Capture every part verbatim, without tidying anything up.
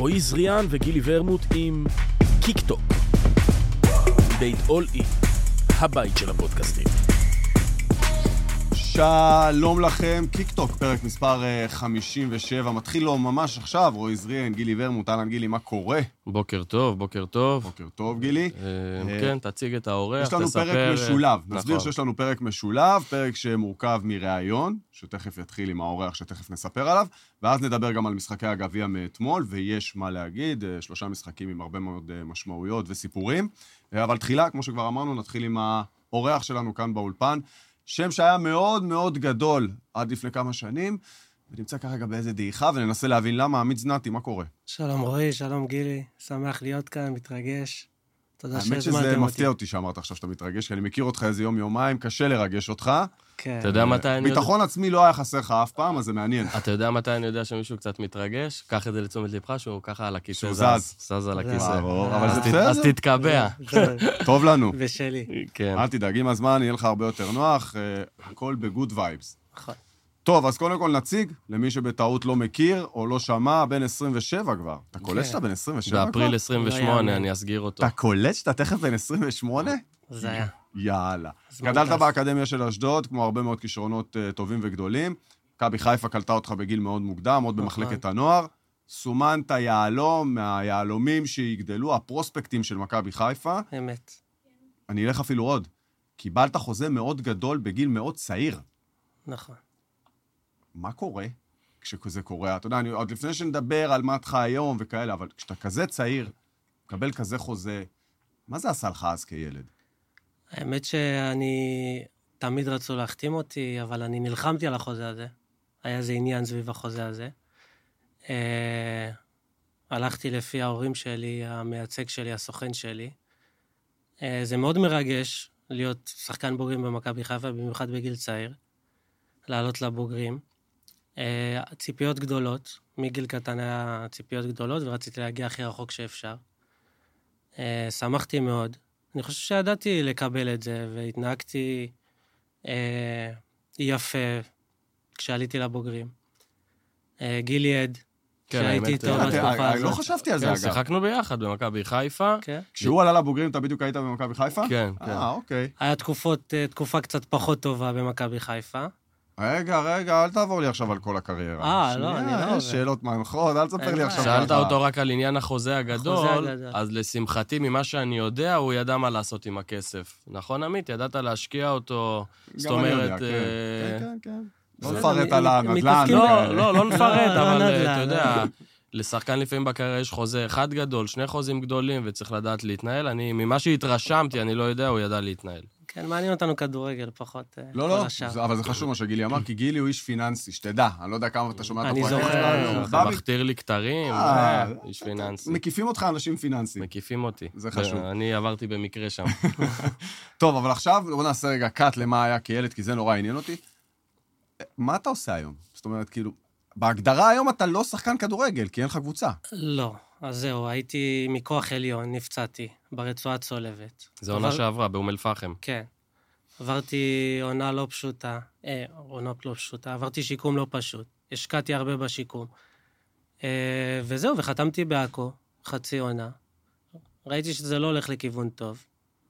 רועי זריאן וגילי ורמוט עם קיק-טוק. בית אול-אי, הבית של הפודקאסטים. שלום לכם, קיק-טוק, פרק מספר חמישים ושבע, מתחיל לו ממש עכשיו, רועי זריאן, גילי ורמוט, אהלן גילי, מה קורה? בוקר טוב, בוקר טוב. בוקר טוב, גילי. כן, תציג את האורח, תספר. יש לנו פרק משולב, נסביר שיש לנו פרק משולב, פרק שמורכב מראיון, שתכף יתחיל עם האורח שתכף נספר עליו, ואז נדבר גם על משחקי הגביע מאתמול, ויש מה להגיד, שלושה משחקים עם הרבה מאוד משמעויות וסיפורים, אבל תחילה, כמו שכבר אמרנו, נתחיל עם האורח שלנו כאן באולפן, שם שהיה מאוד מאוד גדול עד לפני כמה שנים, ונמצא כרגע באיזה דעיכה, וננסה להבין למה. עמית זנתי, מה קורה? שלום רועי, שלום גילי, שמח להיות כאן, מתרגש. תודה שהזמנתם אותי. האמת שזה מפתיע אותי שאמרת עכשיו שאתה מתרגש, כי אני מכיר אותך איזה יום יומיים, קשה לרגש אותך. כן. אתה יודע מתי אני יודע... ביטחון עצמי לא היה חסר לך אף פעם, אז זה מעניין. אתה יודע מתי אני יודע שמישהו קצת מתרגש? קח את זה לתשומת לבך, שהוא ככה על הכיסא. שהוא זז. זז על הכיסא. אבל זה בסדר. אז תתקבע. טוב לנו. ושלי. כן. אל תדאג, עם הזמן יהיה לך הרבה יותר נוח, הכל בגוד וייבס. נכון. טוב, אז קודם כל נציג, למי שבטעות לא מכיר או לא שמע, בן עשרים ושבע כבר. אתה קולט שאתה בן עשרים ושבע כבר? באפריל עשרים ושמונה, אני אסגיר אותו. אתה קולט שאתה תכף בן עשרים ושמונה? זה היה. יאללה. גדלת באקדמיה של אשדוד, כמו הרבה מאוד כישרונות טובים וגדולים. מכבי חיפה קלטה אותך בגיל מאוד מוקדם, עוד במחלקת הנוער. סומנת יהלום מהיהלומים שיגדלו, הפרוספקטים של מכבי חיפה. אמת. אני אלך אפילו עוד. קיבלת חוזה מאוד גדול בגיל מאוד צעיר. נכון. מה קורה כשזה קורה? אתה יודע, אני, עוד לפני שנדבר על מה אתה היום וכאלה, אבל כשאתה כזה צעיר, מקבל כזה חוזה, מה זה עשה לך אז כילד? האמת שאני... תמיד רצו להחתים אותי, אבל אני נלחמתי על החוזה הזה. היה איזה עניין סביב החוזה הזה. אה, הלכתי לפי ההורים שלי, המייצג שלי, הסוכן שלי. אה, זה מאוד מרגש להיות שחקן בוגרים במכבי חיפה, במיוחד בגיל צעיר. לעלות לבוגרים. אה, ציפיות גדולות. מגיל קטן היה ציפיות גדולות, ורציתי להגיע הכי רחוק שאפשר. אה, שמחתי מאוד. אני חושב שידעתי לקבל את זה, והתנהגתי אה, יפה כשעליתי לבוגרים. אה, גילי עד, שהייתי איתו בתקופה הזאת. לא חשבתי על זה, כן, אגב. שיחקנו ביחד במכבי חיפה. כן. כשהוא עלה לבוגרים, אתה בדיוק היית במכבי חיפה? כן, כן. אה, אוקיי. היה תקופות, תקופה קצת פחות טובה במכבי חיפה. רגע, רגע, אל תעבור לי עכשיו על כל הקריירה. אה, לא, אני לא... יש שאלות מנחות, אל תספר לי עכשיו. שאלת אותו רק על עניין החוזה הגדול, החוזה הגדול. אז לשמחתי, ממה שאני יודע, הוא ידע מה לעשות עם הכסף. נכון, עמית? ידעת להשקיע אותו, זאת אומרת... גם אני יודע, כן, כן, כן. לא בסדר, נפרט מ- על מ- הנדל"ן. מתעסקים- לא, לא, לא נפרט, לא, אבל נדל"ן, אתה יודע, לא. לשחקן לפעמים בקריירה יש חוזה אחד גדול, שני חוזים גדולים, וצריך לדעת להתנהל. אני, ממה שהתרשמתי, אני לא יודע, הוא ידע להתנהל. כן, מעניין אותנו כדורגל, פחות לא, כל לא, השאר. זה- אבל זה חשוב מה שגילי אמר, כי גילי הוא איש פיננסי, שתדע, אני לא יודע כמה אתה שומע את אני הפרקים זוכר. שלנו. אתה בא מ- מכתיר לי כתרים, אה, אה, איש פיננסי. מקיפים אותך אנשים פיננסיים. מקיפים אותי. זה חשוב. אני עברתי במקרה שם. טוב, אבל עכשיו בוא נעשה רגע קאט למה היה כילד, כי זה נורא עניין אותי. מה אתה עושה היום? זאת אומרת, כאילו, בהגדרה היום אתה לא שחקן כדורגל, כי אין לך קבוצה. לא, אז זהו, הייתי מכוח עליון, נפצעתי, ברצועה צולבת. זו עונה אבל- שעברה, באום אל-פחם. כן. עברתי עונה לא פשוטה, אה, עונה לא פשוטה, עברתי שיקום לא פשוט. השקעתי הרבה בשיקום. אה, וזהו, וחתמתי בעכו, חצי עונה. ראיתי שזה לא הולך לכיוון טוב,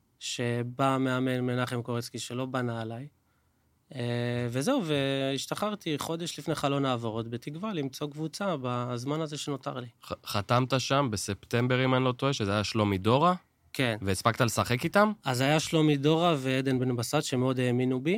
שבא מאמן מנחם קורצקי שלא בנה עליי. אה, וזהו, והשתחררתי חודש לפני חלון העברות, בתקווה למצוא קבוצה בזמן הזה שנותר לי. ח- חתמת שם בספטמבר, אם אני לא טועה, שזה היה שלומי דורה, כן. והספקת לשחק איתם? אז היה שלומי דורה ועדן בן בסט שמאוד האמינו בי.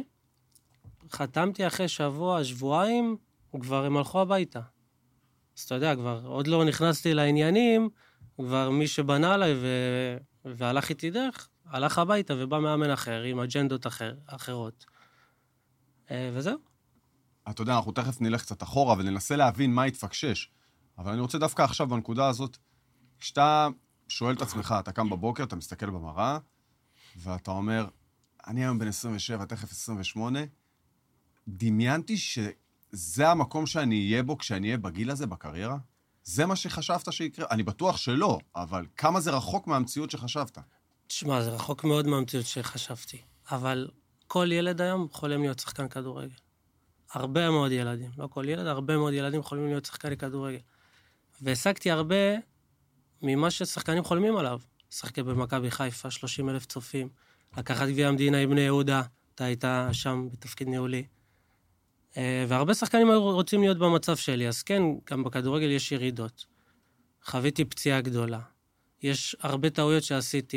חתמתי אחרי שבוע, שבועיים, וכבר הם הלכו הביתה. אז אתה יודע, כבר עוד לא נכנסתי לעניינים, כבר מי שבנה עליי ו... והלך איתי דרך, הלך הביתה ובא מאמן אחר, עם אג'נדות אחר, אחרות. אה, וזהו. אתה יודע, אנחנו תכף נלך קצת אחורה וננסה להבין מה התפקשש. אבל אני רוצה דווקא עכשיו בנקודה הזאת, כשאתה שואל את עצמך, אתה קם בבוקר, אתה מסתכל במראה, ואתה אומר, אני היום בן עשרים ושבע, תכף עשרים ושמונה, דמיינתי שזה המקום שאני אהיה בו כשאני אהיה בגיל הזה בקריירה? זה מה שחשבת שיקרה? אני בטוח שלא, אבל כמה זה רחוק מהמציאות שחשבת? תשמע, זה רחוק מאוד מהמציאות שחשבתי. אבל כל ילד היום חולם להיות שחקן כדורגל. הרבה מאוד ילדים, לא כל ילד, הרבה מאוד ילדים יכולים להיות שחקני כדורגל. והשגתי הרבה ממה ששחקנים חולמים עליו. שחקי במכבי חיפה, שלושים אלף צופים, לקחת גביע המדינה עם בני יהודה, אתה היית שם בתפקיד ניהולי. והרבה שחקנים רוצים להיות במצב שלי, אז כן, גם בכדורגל יש ירידות. חוויתי פציעה גדולה. יש הרבה טעויות שעשיתי,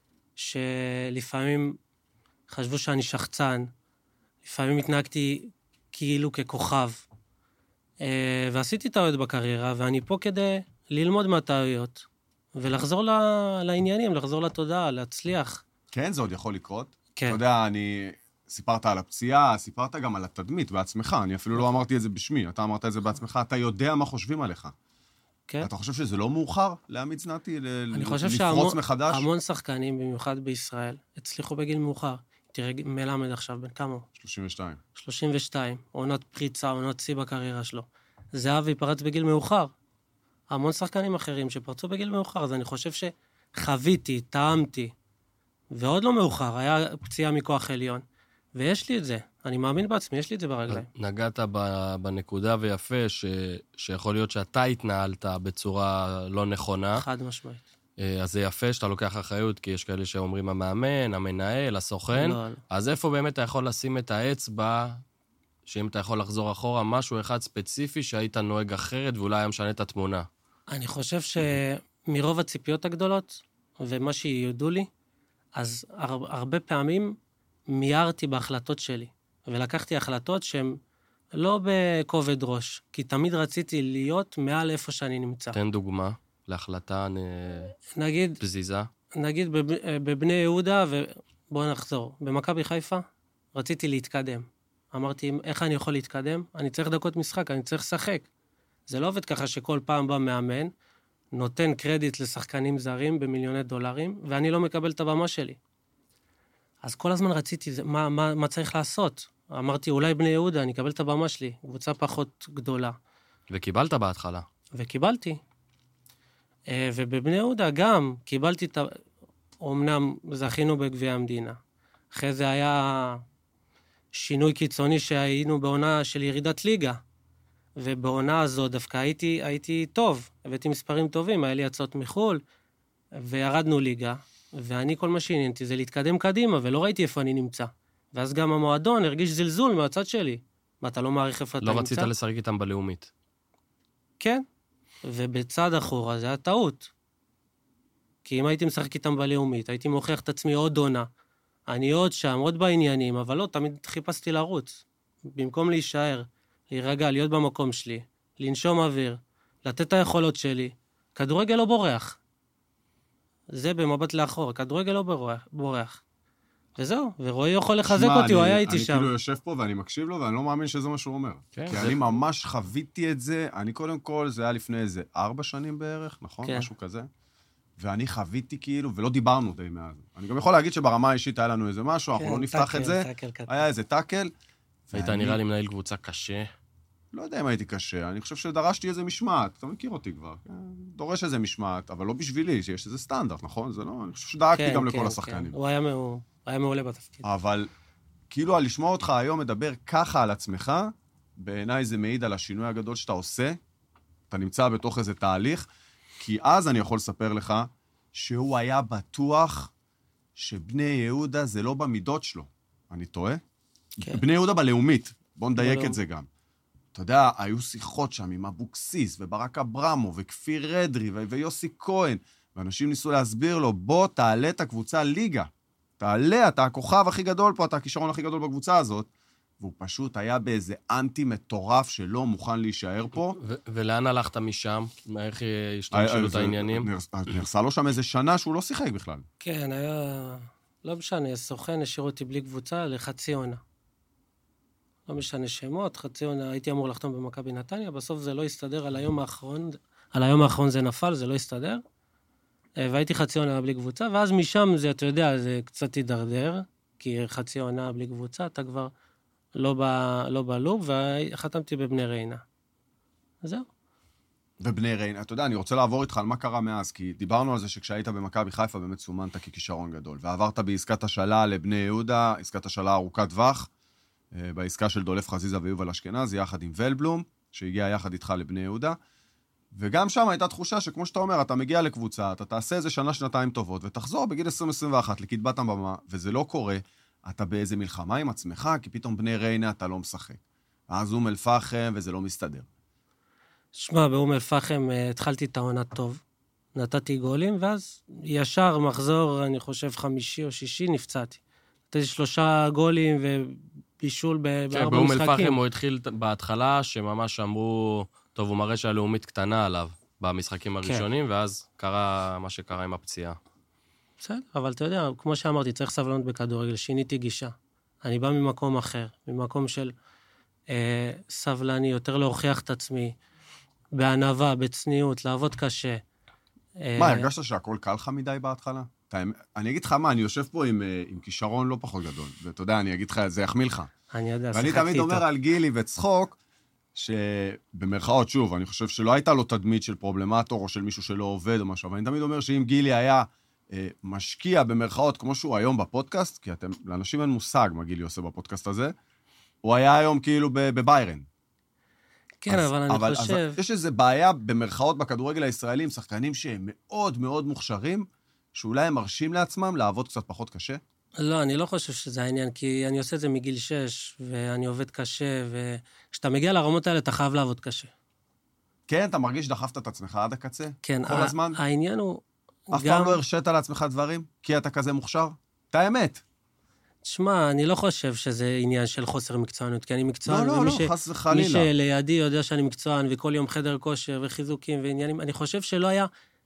שלפעמים חשבו שאני שחצן, לפעמים התנהגתי כאילו ככוכב, ועשיתי טעויות בקריירה, ואני פה כדי ללמוד מהטעויות, ולחזור לעניינים, לחזור לתודעה, להצליח. כן, זה עוד יכול לקרות. כן. אתה יודע, אני... סיפרת על הפציעה, סיפרת גם על התדמית בעצמך, אני אפילו לא אמרתי את זה בשמי, אתה אמרת את זה בעצמך, אתה יודע מה חושבים עליך. כן. אתה חושב שזה לא מאוחר להעמיד זנתי, אני חושב לפרוץ מחדש? שהמון שחקנים, במיוחד בישראל, הצליחו בגיל מאוחר. תראה, מלמד עכשיו, בן כמה? שלושים ושתיים. שלושים ושתיים, עונת פריצה, עונת שיא בקריירה שלו. זהבי פרץ בגיל מאוחר. המון שחקנים אחרים שפרצו בגיל מאוחר, אז אני חושב שחוויתי, טעמתי, ועוד לא מאוחר, היה פציעה מכוח עליון. ויש לי את זה, אני מאמין בעצמי, יש לי את זה ברגליים. נגעת בנקודה ויפה, ש, שיכול להיות שאתה התנהלת בצורה לא נכונה. חד משמעית. אז זה יפה שאתה לוקח אחריות, כי יש כאלה שאומרים המאמן, המנהל, הסוכן. לא, לא. אז איפה באמת אתה יכול לשים את האצבע, שאם אתה יכול לחזור אחורה, משהו אחד ספציפי שהיית נוהג אחרת, ואולי היה משנה את התמונה? אני חושב שמרוב הציפיות הגדולות, ומה שיודעו לי, אז הר, הרבה פעמים, מיירתי בהחלטות שלי, ולקחתי החלטות שהן לא בכובד ראש, כי תמיד רציתי להיות מעל איפה שאני נמצא. תן דוגמה להחלטה נגיד, פזיזה. נגיד בבני יהודה, ובואו נחזור, במכבי חיפה, רציתי להתקדם. אמרתי, איך אני יכול להתקדם? אני צריך דקות משחק, אני צריך לשחק. זה לא עובד ככה שכל פעם בא מאמן, נותן קרדיט לשחקנים זרים במיליוני דולרים, ואני לא מקבל את הבמה שלי. אז כל הזמן רציתי, מה, מה, מה צריך לעשות? אמרתי, אולי בני יהודה, אני אקבל את הבמה שלי, קבוצה פחות גדולה. וקיבלת בהתחלה. וקיבלתי. ובבני יהודה גם קיבלתי את ה... אמנם זכינו בגביע המדינה. אחרי זה היה שינוי קיצוני שהיינו בעונה של ירידת ליגה. ובעונה הזו דווקא הייתי, הייתי טוב. הבאתי מספרים טובים, היה לי הצעות מחול, וירדנו ליגה. ואני כל מה שעניינתי זה להתקדם קדימה, ולא ראיתי איפה אני נמצא. ואז גם המועדון הרגיש זלזול מהצד שלי. מה, אתה לא מעריך איפה אתה לא נמצא? רצית לשחק איתם בלאומית. כן, ובצד אחורה זה היה טעות. כי אם הייתי משחק איתם בלאומית, הייתי מוכיח את עצמי עוד עונה. אני עוד שם, עוד בעניינים, אבל לא, תמיד חיפשתי לרוץ. במקום להישאר, להירגע, להיות במקום שלי, לנשום אוויר, לתת את היכולות שלי, כדורגל לא בורח. זה במבט לאחור, כדורגל לא בורח. בורח. וזהו, ורועי יכול לחזק שמה, אותי, אני, הוא היה איתי אני שם. אני כאילו יושב פה ואני מקשיב לו, ואני לא מאמין שזה מה שהוא אומר. כן, כי זה... אני ממש חוויתי את זה, אני קודם כל, זה היה לפני איזה ארבע שנים בערך, נכון? כן. משהו כזה. ואני חוויתי כאילו, ולא דיברנו די מאז. אני גם יכול להגיד שברמה האישית היה לנו איזה משהו, כן, אנחנו לא נפתח טאקל, את זה. טאקל קטן. היה איזה טאקל. היית ואני... נראה לי מנהל קבוצה קשה. לא יודע אם הייתי קשה, אני חושב שדרשתי איזה משמעת, אתה מכיר אותי כבר, דורש איזה משמעת, אבל לא בשבילי, שיש איזה סטנדרט, נכון? זה לא, אני חושב שדאגתי כן, גם כן, לכל כן. השחקנים. הוא היה, הוא היה מעולה בתפקיד. אבל כאילו על לשמוע אותך היום מדבר ככה על עצמך, בעיניי זה מעיד על השינוי הגדול שאתה עושה, אתה נמצא בתוך איזה תהליך, כי אז אני יכול לספר לך שהוא היה בטוח שבני יהודה זה לא במידות שלו. אני טועה? כן. בני יהודה בלאומית, בוא נדייק בלאומ. את זה גם. אתה יודע, היו שיחות שם עם אבוקסיס וברק אברמו וכפיר אדרי ו- ויוסי כהן, ואנשים ניסו להסביר לו, בוא תעלה את הקבוצה ליגה. תעלה, אתה הכוכב הכי גדול פה, אתה הכישרון הכי גדול בקבוצה הזאת. והוא פשוט היה באיזה אנטי מטורף שלא מוכן להישאר פה. ו- ולאן הלכת משם? איך השתמשו את העניינים? נרסה לו שם איזה שנה שהוא לא שיחק בכלל. כן, היה... לא משנה, סוכן השאיר אותי בלי קבוצה לחצי עונה. לא משנה שמות, חצי עונה, הייתי אמור לחתום במכבי נתניה, בסוף זה לא הסתדר על היום האחרון, על היום האחרון זה נפל, זה לא הסתדר, והייתי חצי עונה בלי קבוצה, ואז משם זה, אתה יודע, זה קצת הידרדר, כי חצי עונה בלי קבוצה, אתה כבר לא, ב, לא בלוב, וחתמתי בבני ריינה. זהו. ובני ריינה, אתה יודע, אני רוצה לעבור איתך על מה קרה מאז, כי דיברנו על זה שכשהיית במכבי חיפה באמת סומנת ככישרון גדול, ועברת בעסקת השאלה לבני יהודה, עסקת השאלה ארוכת טווח, בעסקה של דולף חזיזה ויובל אשכנזי, יחד עם ולבלום, שהגיע יחד איתך לבני יהודה, וגם שם הייתה תחושה שכמו שאתה אומר, אתה מגיע לקבוצה, אתה תעשה איזה שנה, שנתיים טובות, ותחזור בגיל עשרים עשרים ואחת לקדמת הבמה, וזה לא קורה, אתה באיזה מלחמה עם עצמך, כי פתאום בני ריינה אתה לא משחק. אז אום אל-פחם, וזה לא מסתדר. שמע, באום אל-פחם התחלתי את העונה טוב, נתתי גולים, ואז ישר מחזור, אני חושב, חמישי או שישי, נפצעתי. נתתי שלושה גולים ובישול בארבע משחקים. באום אל-פחם הוא התחיל בהתחלה, שממש אמרו, טוב, הוא מראה שהלאומית קטנה עליו במשחקים הראשונים, כן. ואז קרה מה שקרה עם הפציעה. בסדר, אבל אתה יודע, כמו שאמרתי, צריך סבלנות בכדורגל, שיניתי גישה. אני בא ממקום אחר, ממקום של אה, סבלני, יותר להוכיח את עצמי, בענווה, בצניעות, לעבוד קשה. מה, הרגשת שהכל קל לך מדי בהתחלה? אני אגיד לך מה, אני יושב פה עם, עם כישרון לא פחות גדול, ואתה יודע, אני אגיד לך, זה יחמיא לך. אני יודע, שיחקתי איתו. ואני תמיד אומר על גילי וצחוק, שבמרכאות, שוב, אני חושב שלא הייתה לו תדמית של פרובלמטור, או של מישהו שלא עובד או משהו, אבל אני תמיד אומר שאם גילי היה אה, משקיע במרכאות, כמו שהוא היום בפודקאסט, כי אתם, לאנשים אין מושג מה גילי עושה בפודקאסט הזה, הוא היה היום כאילו בביירן. כן, אז, אבל אני אבל, חושב... אז יש איזו בעיה במרכאות בכדורגל הישראלי, עם שחקנים שהם מאוד מאוד מוכשרים, שאולי הם מרשים לעצמם לעבוד קצת פחות קשה? לא, אני לא חושב שזה העניין, כי אני עושה את זה מגיל שש, ואני עובד קשה, וכשאתה מגיע לרמות האלה, אתה חייב לעבוד קשה. כן, אתה מרגיש שדחפת את עצמך עד הקצה? כן. כל הזמן? העניין הוא... אף פעם לא הרשית לעצמך דברים? כי אתה כזה מוכשר? את האמת. תשמע, אני לא חושב שזה עניין של חוסר מקצוענות, כי אני מקצוען. לא, לא, לא, חס וחלילה. מי שלידי יודע שאני מקצוען, וכל יום חדר כושר וחיזוקים ועניינים, אני חושב שלא היה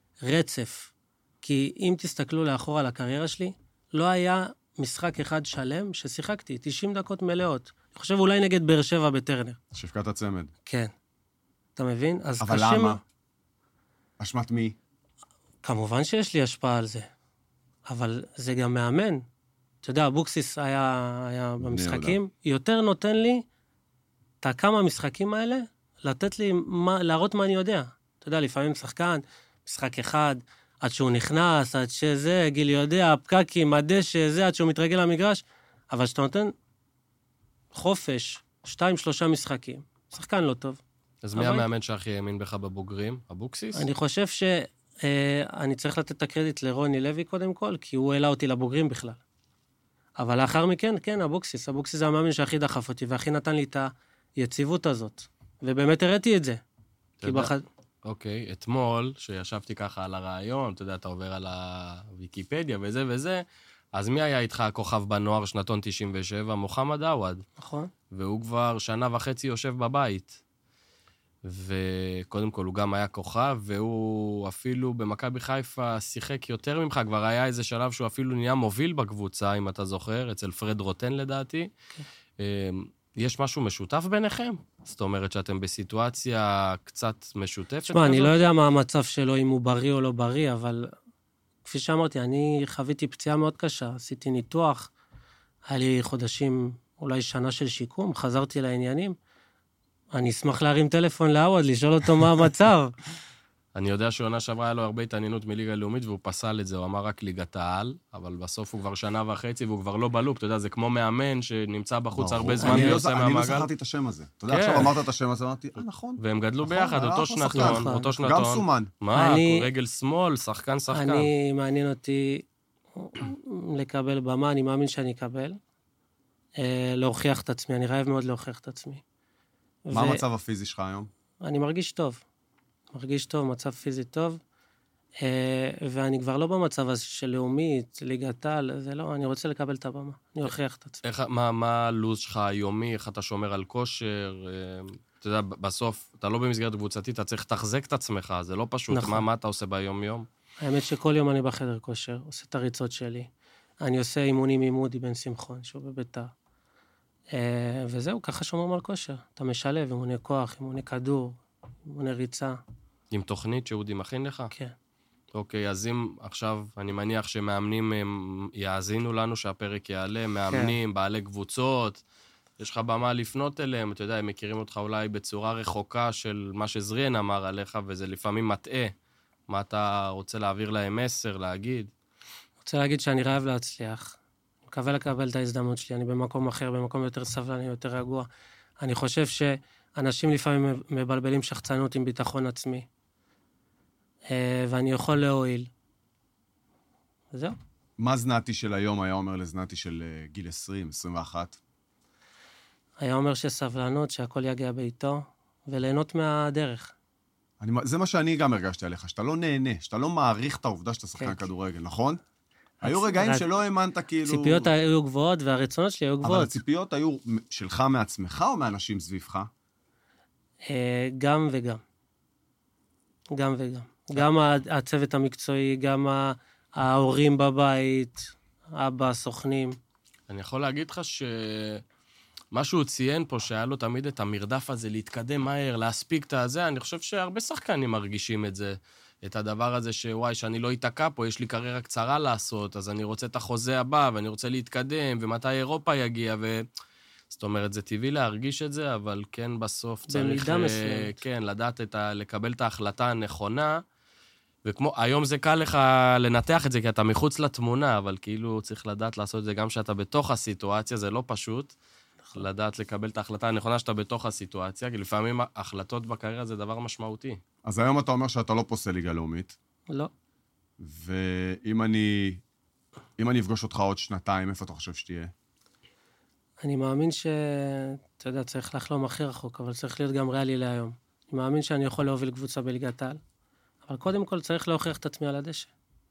רצף. כי אם תסתכלו לאחור על הקריירה שלי, לא היה משחק אחד שלם ששיחקתי, תשעים דקות מלאות. אני חושב אולי נגד באר שבע בטרנר. שפקת הצמד. כן. אתה מבין? אבל למה? אשמת מי? כמובן שיש לי השפעה על זה. אבל זה גם מאמן. אתה יודע, אבוקסיס היה, היה במשחקים, יותר נותן לי את הכמה משחקים האלה, לתת לי, מה, להראות מה אני יודע. אתה יודע, לפעמים שחקן, משחק אחד, עד שהוא נכנס, עד שזה, גיל יודע, הפקקים, הדשא, זה, עד שהוא מתרגל למגרש, אבל שאתה נותן חופש, שתיים, שלושה משחקים, שחקן לא טוב. אז מי המאמן שהכי האמין בך בבוגרים? אבוקסיס? אני חושב שאני צריך לתת את הקרדיט לרוני לוי קודם כל, כי הוא העלה אותי לבוגרים בכלל. אבל לאחר מכן, כן, אבוקסיס. אבוקסיס זה המאמן שהכי דחף אותי, והכי נתן לי את היציבות הזאת. ובאמת הראיתי את זה. אוקיי, אתמול, שישבתי ככה על הרעיון, אתה יודע, אתה עובר על הוויקיפדיה וזה וזה, אז מי היה איתך הכוכב בנוער שנתון תשעים ושבע? מוחמד עווד. נכון. והוא כבר שנה וחצי יושב בבית. וקודם כל הוא גם היה כוכב, והוא אפילו במכבי חיפה שיחק יותר ממך, כבר היה איזה שלב שהוא אפילו נהיה מוביל בקבוצה, אם אתה זוכר, אצל פרד רוטן לדעתי. Okay. יש משהו משותף ביניכם? זאת אומרת שאתם בסיטואציה קצת משותפת? תשמע, אני לא יודע מה המצב שלו, אם הוא בריא או לא בריא, אבל כפי שאמרתי, אני חוויתי פציעה מאוד קשה, עשיתי ניתוח, היה לי חודשים, אולי שנה של שיקום, חזרתי לעניינים, אני אשמח להרים טלפון לעווד, לשאול אותו מה המצב. אני יודע שעונה שעברה היה לו הרבה התעניינות מליגה לאומית, והוא פסל את זה, הוא אמר רק ליגת העל, אבל בסוף הוא כבר שנה וחצי, והוא כבר לא בלופ, אתה יודע, זה כמו מאמן שנמצא בחוץ הרבה זמן ויוצא מהמעגל. אני לא זכרתי את השם הזה. אתה יודע, עכשיו אמרת את השם הזה, אמרתי, אה, נכון. והם גדלו ביחד, אותו שנתון, אותו שנתון. גם סומן. מה, רגל שמאל, שחקן, שחקן. אני, מעניין אותי לקבל במה, אני מאמין שאני אקבל, להוכיח את עצמי, אני רעב מאוד להוכיח את עצמי. מה המצב הפיזי שלך היום? אני מרגיש טוב. מרגיש טוב, מצב פיזי טוב, ואני כבר לא במצב הזה של לאומית, ליגת העל, זה לא, אני רוצה לקבל את הבמה, אני אוכיח את עצמי. איך, מה, מה הלו"ז שלך היומי, איך אתה שומר על כושר, אתה יודע, בסוף, אתה לא במסגרת קבוצתית, אתה צריך לתחזק את עצמך, זה לא פשוט, נכון. מה, מה אתה עושה ביום-יום? האמת שכל יום אני בחדר כושר, עושה את הריצות שלי, אני עושה אימונים עם מודי בן שמחון, שהוא בביתר, וזהו, ככה שומרים על כושר, אתה משלב אימוני כוח, אימוני כדור, אימוני ריצה. עם תוכנית שאודי מכין לך? כן. אוקיי, אז אם עכשיו, אני מניח שמאמנים יאזינו לנו שהפרק יעלה, מאמנים, כן. בעלי קבוצות, יש לך במה לפנות אליהם, אתה יודע, הם מכירים אותך אולי בצורה רחוקה של מה שזריאן אמר עליך, וזה לפעמים מטעה. מה אתה רוצה להעביר להם מסר, להגיד? רוצה להגיד שאני רעב להצליח. אני מקווה לקבל את ההזדמנות שלי, אני במקום אחר, במקום יותר סבלני, יותר רגוע. אני חושב שאנשים לפעמים מבלבלים שחצנות עם ביטחון עצמי. ואני יכול להועיל. וזהו. מה זנתי של היום היה אומר לזנתי של גיל עשרים, עשרים ואחת? היה אומר שסבלנות, שהכל יגיע בעיתו, וליהנות מהדרך. אני, זה מה שאני גם הרגשתי עליך, שאתה לא נהנה, שאתה לא מעריך את העובדה שאתה שחקן כן. כדורגל, נכון? היו רגעים שלא האמנת כאילו... ציפיות היו גבוהות והרצונות שלי היו גבוהות. אבל הציפיות היו שלך מעצמך או מאנשים סביבך? גם וגם. גם וגם. גם הצוות המקצועי, גם ההורים בבית, אבא, סוכנים. אני יכול להגיד לך שמה שהוא ציין פה, שהיה לו תמיד את המרדף הזה, להתקדם מהר, להספיק את הזה, אני חושב שהרבה שחקנים מרגישים את זה, את הדבר הזה שוואי, שאני לא אתעקע פה, יש לי קריירה קצרה לעשות, אז אני רוצה את החוזה הבא, ואני רוצה להתקדם, ומתי אירופה יגיע, ו... זאת אומרת, זה טבעי להרגיש את זה, אבל כן בסוף צריך... במידה מסוימת. כן, לדעת את ה... לקבל את ההחלטה הנכונה, וכמו, היום זה קל לך לנתח את זה, כי אתה מחוץ לתמונה, אבל כאילו צריך לדעת לעשות את זה גם שאתה בתוך הסיטואציה, זה לא פשוט, לדעת לקבל את ההחלטה הנכונה שאתה בתוך הסיטואציה, כי לפעמים החלטות בקריירה זה דבר משמעותי. אז היום אתה אומר שאתה לא פוסל ליגה לאומית. לא. ואם אני... אם אני אפגוש אותך עוד שנתיים, איפה אתה חושב שתהיה? אני מאמין ש... אתה יודע, צריך לחלום הכי רחוק, אבל צריך להיות גם ריאלי להיום. אני מאמין שאני יכול להוביל קבוצה בליגת העל, אבל קודם כל צריך להוכיח את עצמי על הדשא.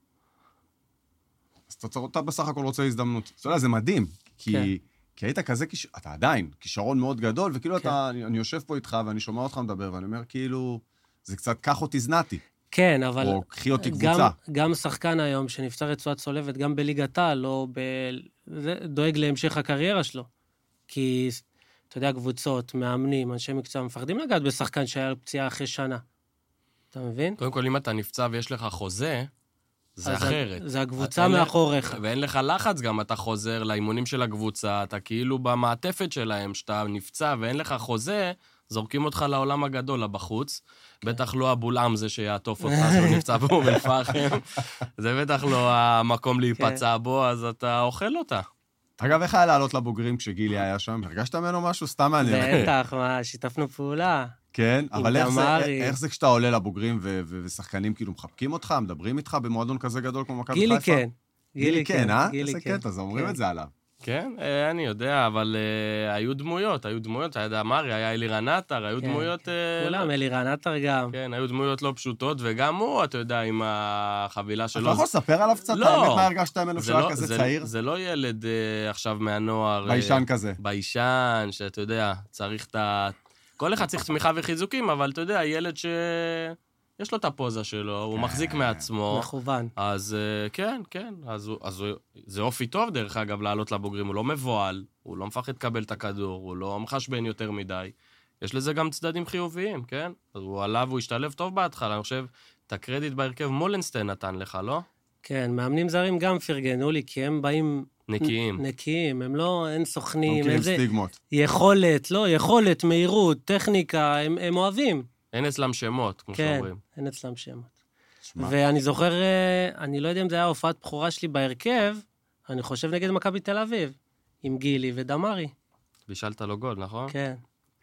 אז אתה, אתה בסך הכל רוצה הזדמנות. אתה יודע, זה מדהים, כי, כן. כי היית כזה, כיש... אתה עדיין, כישרון מאוד גדול, וכאילו כן. אתה, אני, אני יושב פה איתך ואני שומע אותך מדבר, ואני אומר, כאילו, זה קצת קח אותי זנתי. כן, אבל... או קחי אותי גם, קבוצה. גם שחקן היום שנפצע רצועת צולבת, גם בליגת העל, או ב... זה דואג להמשך הקריירה שלו. כי, אתה יודע, קבוצות, מאמנים, אנשי מקצוע, מפחדים לגעת בשחקן שהיה פציעה אחרי שנה. אתה מבין? קודם כל, אם אתה נפצע ויש לך חוזה, זה אחרת. זה הקבוצה מאחוריך. ואין לך לחץ גם, אתה חוזר לאימונים של הקבוצה, אתה כאילו במעטפת שלהם, שאתה נפצע ואין לך חוזה, זורקים אותך לעולם הגדול, לבחוץ. בטח לא הבולעם זה שיעטוף אותך, שהוא נפצע באום אל-פחם. זה בטח לא המקום להיפצע בו, אז אתה אוכל אותה. אגב, איך היה לעלות לבוגרים כשגילי היה שם? הרגשת ממנו משהו? סתם מעניין. בטח, מה, שיתפנו פעולה. כן, אבל איך זה, דמרי. איך זה כשאתה עולה לבוגרים ו- ו- ושחקנים כאילו מחבקים אותך, מדברים איתך במועדון כזה גדול כמו מכבי חיפה? גילי כן. גילי כן, אה? גילי איזה כן. קטע, זה אומרים כן. את זה עליו. כן, אה, אני יודע, אבל אה, היו דמויות, היו דמויות, היה דמרי, היה אלירן עטר, היו כן, דמויות... כן. אה, כולם, אלירן עטר גם. כן, היו דמויות לא פשוטות, וגם הוא, אתה יודע, עם החבילה שלו... אתה יכול לספר עליו קצת? לא. האמת, מה הרגשת ממנו זה שהיה לא- כזה זה- צעיר? זה לא ילד אה, עכשיו מהנוער... אה, ביישן כזה. ביישן, שאתה יודע, צריך את ה... כל אחד צריך תמיכה וחיזוקים, אבל אתה יודע, ילד ש... יש לו את הפוזה שלו, הוא מחזיק מעצמו. מכוון. אז אה, כן, כן, אז, הוא, אז הוא, זה אופי טוב, דרך אגב, לעלות לבוגרים. הוא לא מבועל, הוא לא מפחד לקבל את הכדור, הוא לא מחשבן יותר מדי. יש לזה גם צדדים חיוביים, כן? אז הוא עלה והוא השתלב טוב בהתחלה, אני חושב, את הקרדיט בהרכב מולנסטיין נתן לך, לא? כן, מאמנים זרים גם פרגנו לי, כי הם באים... נקיים. נקיים, הם לא, אין לא סוכנים, מכירים אין זה... סטיגמות. יכולת, לא, יכולת, מהירות, טכניקה, הם, הם אוהבים. אין אצלם שמות, כמו כן, שאומרים. אין אצלם שמות. שמע, ואני זוכר, אה, אני לא יודע אם זה היה הופעת בחורה שלי בהרכב, אני חושב נגד מכבי תל אביב, עם גילי ודמרי. בישלת לו גול, נכון? כן.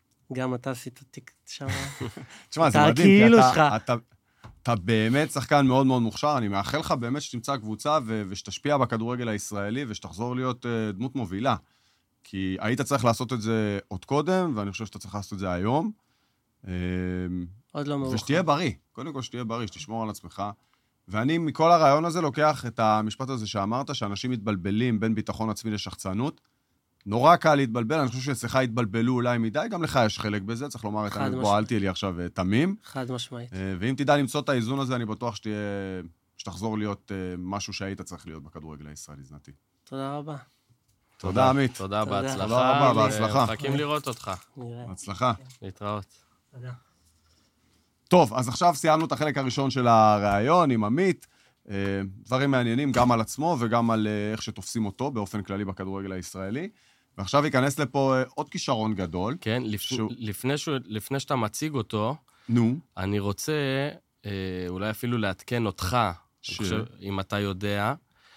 גם אתה עשית תיק שם. תשמע, זה אתה מדהים, כי כאילו אתה- שלך. אתה- אתה באמת שחקן מאוד מאוד מוכשר, אני מאחל לך באמת שתמצא קבוצה ו- ושתשפיע בכדורגל הישראלי ושתחזור להיות אה, דמות מובילה. כי היית צריך לעשות את זה עוד קודם, ואני חושב שאתה צריך לעשות את זה היום. אה, עוד לא מאוחר. ושתהיה בריא, קודם כל שתהיה בריא, שתשמור על עצמך. ואני מכל הרעיון הזה לוקח את המשפט הזה שאמרת, שאנשים מתבלבלים בין ביטחון עצמי לשחצנות. נורא קל להתבלבל, אני חושב שאצלך התבלבלו אולי מדי, גם לך יש חלק בזה, צריך לומר את חד האמת, משמעית. בוא, אל תהיה לי עכשיו אה, תמים. חד משמעית. אה, ואם תדע למצוא את האיזון הזה, אני בטוח שתהיה, שתחזור להיות אה, משהו שהיית צריך להיות בכדורגל הישראלי, זנתי. תודה רבה. תודה, עמית. תודה, תודה. בהצלחה. תודה רבה, בהצלחה. מחכים לראות אותך. נראה. בהצלחה. להתראות. תודה. טוב, אז עכשיו סיימנו את החלק הראשון של הראיון עם עמית. אה, דברים מעניינים גם על עצמו וגם על אה, איך שתופסים אותו באופן כללי בכדורגל הישראלי. ועכשיו ייכנס לפה אה, עוד כישרון גדול. כן, לפ... שהוא- לפני, שהוא... לפני שאתה מציג אותו, נו, אני רוצה אה, אולי אפילו לעדכן אותך, ש- אני חושב, אם אתה יודע,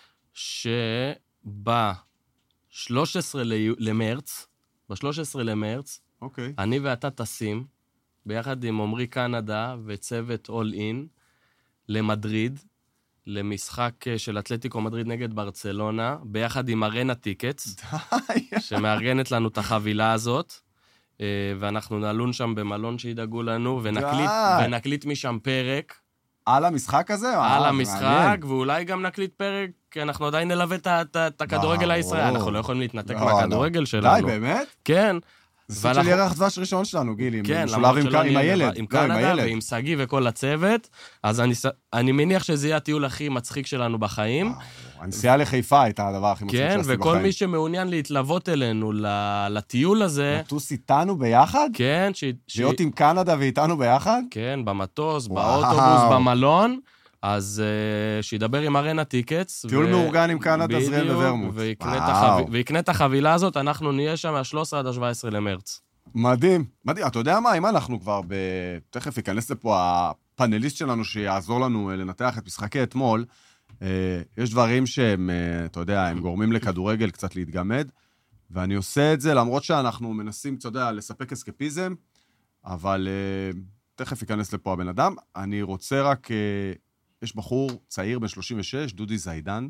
שב-שלושה עשר למרץ, ב-שלושה עשר למרץ, אוקיי. אני ואתה טסים, ביחד עם עמרי קנדה וצוות All In, למדריד, למשחק של אתלטיקו מדריד נגד ברצלונה, ביחד עם ארנה טיקטס, שמארגנת לנו את החבילה הזאת, ואנחנו נלון שם במלון שידאגו לנו, ונקליט, ונקליט משם פרק. על המשחק הזה? על המשחק, ואולי גם נקליט פרק, כי אנחנו עדיין נלווה את הכדורגל הישראלי. אנחנו לא יכולים להתנתק מהכדורגל שלנו. די, באמת? כן. זה סוג של ירח דבש ראשון שלנו, גילי, כן, משולב עם הילד. עם קנדה ועם סגי וכל הצוות, אז אני מניח שזה יהיה הטיול הכי מצחיק שלנו בחיים. הנסיעה לחיפה הייתה הדבר הכי מצחיק שעשיתי בחיים. כן, וכל מי שמעוניין להתלוות אלינו לטיול הזה... לטוס איתנו ביחד? כן. להיות עם קנדה ואיתנו ביחד? כן, במטוס, באוטובוס, במלון. אז uh, שידבר עם ארנה טיקטס. טיול ו... מאורגן עם קנדה, זריאל וורמוט. ויקנה את החבילה הזאת, אנחנו נהיה שם מה-שלושה עשר עד ה-שבעה עשר למרץ. מדהים, מדהים. אתה יודע מה, אם אנחנו כבר ב... תכף ייכנס לפה הפאנליסט שלנו שיעזור לנו לנתח את משחקי אתמול, uh, יש דברים שהם, uh, אתה יודע, הם גורמים לכדורגל קצת להתגמד, ואני עושה את זה למרות שאנחנו מנסים, אתה יודע, לספק אסקפיזם, אבל uh, תכף ייכנס לפה הבן אדם. אני רוצה רק... Uh, יש בחור צעיר בן שלושים ושש, דודי זיידן,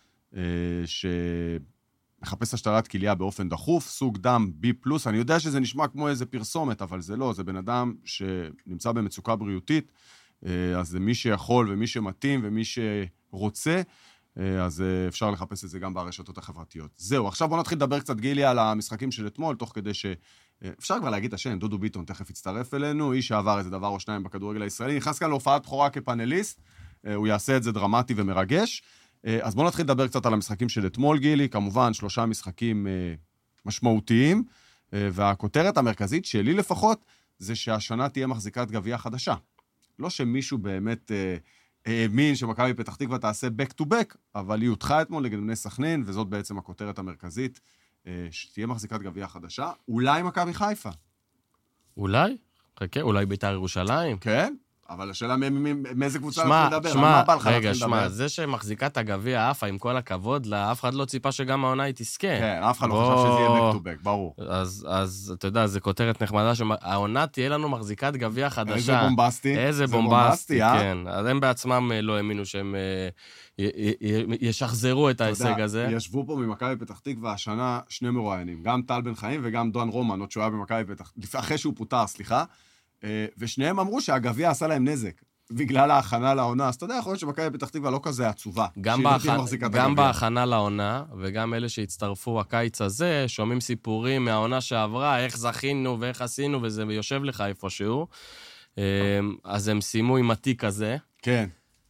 שמחפש השתלת כליה באופן דחוף, סוג דם בי פלוס. אני יודע שזה נשמע כמו איזה פרסומת, אבל זה לא, זה בן אדם שנמצא במצוקה בריאותית, אז זה מי שיכול ומי שמתאים ומי שרוצה, אז אפשר לחפש את זה גם ברשתות החברתיות. זהו, עכשיו בוא נתחיל לדבר קצת, גילי, על המשחקים של אתמול, תוך כדי ש... אפשר כבר להגיד את השם, דודו ביטון תכף יצטרף אלינו, איש שעבר איזה דבר או שניים בכדורגל הישראלי, נכנס כאן להופעת בכורה כפאנליסט, הוא יעשה את זה דרמטי ומרגש. אז בואו נתחיל לדבר קצת על המשחקים של אתמול, גילי, כמובן שלושה משחקים משמעותיים, והכותרת המרכזית שלי לפחות, זה שהשנה תהיה מחזיקת גביע חדשה. לא שמישהו באמת האמין שמכבי פתח תקווה תעשה back to back, אבל היא הודחה אתמול נגד בני סכנין, וזאת בעצם הכותרת המרכזית, שתהיה מחזיקת גביע חדשה, אולי מכבי חיפה. אולי? חכה, אולי בית"ר ירושלים. כן? אבל השאלה מאיזה קבוצה אנחנו נדבר, על מה בא לך רגע, שמע, זה שמחזיקת הגביע אפה, עם כל הכבוד לה, אף אחד לא ציפה שגם העונה היא תזכה. כן, אף אחד לא חשב שזה יהיה back to back, ברור. אז אתה יודע, זו כותרת נחמדה, שהעונה תהיה לנו מחזיקת גביע חדשה. איזה בומבסטי. איזה בומבסטי, כן. אז הם בעצמם לא האמינו שהם ישחזרו את ההישג הזה. ישבו פה ממכבי פתח תקווה השנה שני מרואיינים, גם טל בן חיים וגם דון רומן, עוד שהוא היה במכבי פתח, אחרי שהוא פוטר, סליחה. ושניהם אמרו שהגביע עשה להם נזק, בגלל ההכנה לעונה. אז אתה יודע, יכול להיות שמכבי פתח תקווה לא כזה עצובה. גם, בהכ... גם בהכנה לעונה, וגם אלה שהצטרפו הקיץ הזה, שומעים סיפורים מהעונה שעברה, איך זכינו ואיך עשינו, וזה יושב לך איפשהו. אז הם סיימו עם התיק הזה. כן.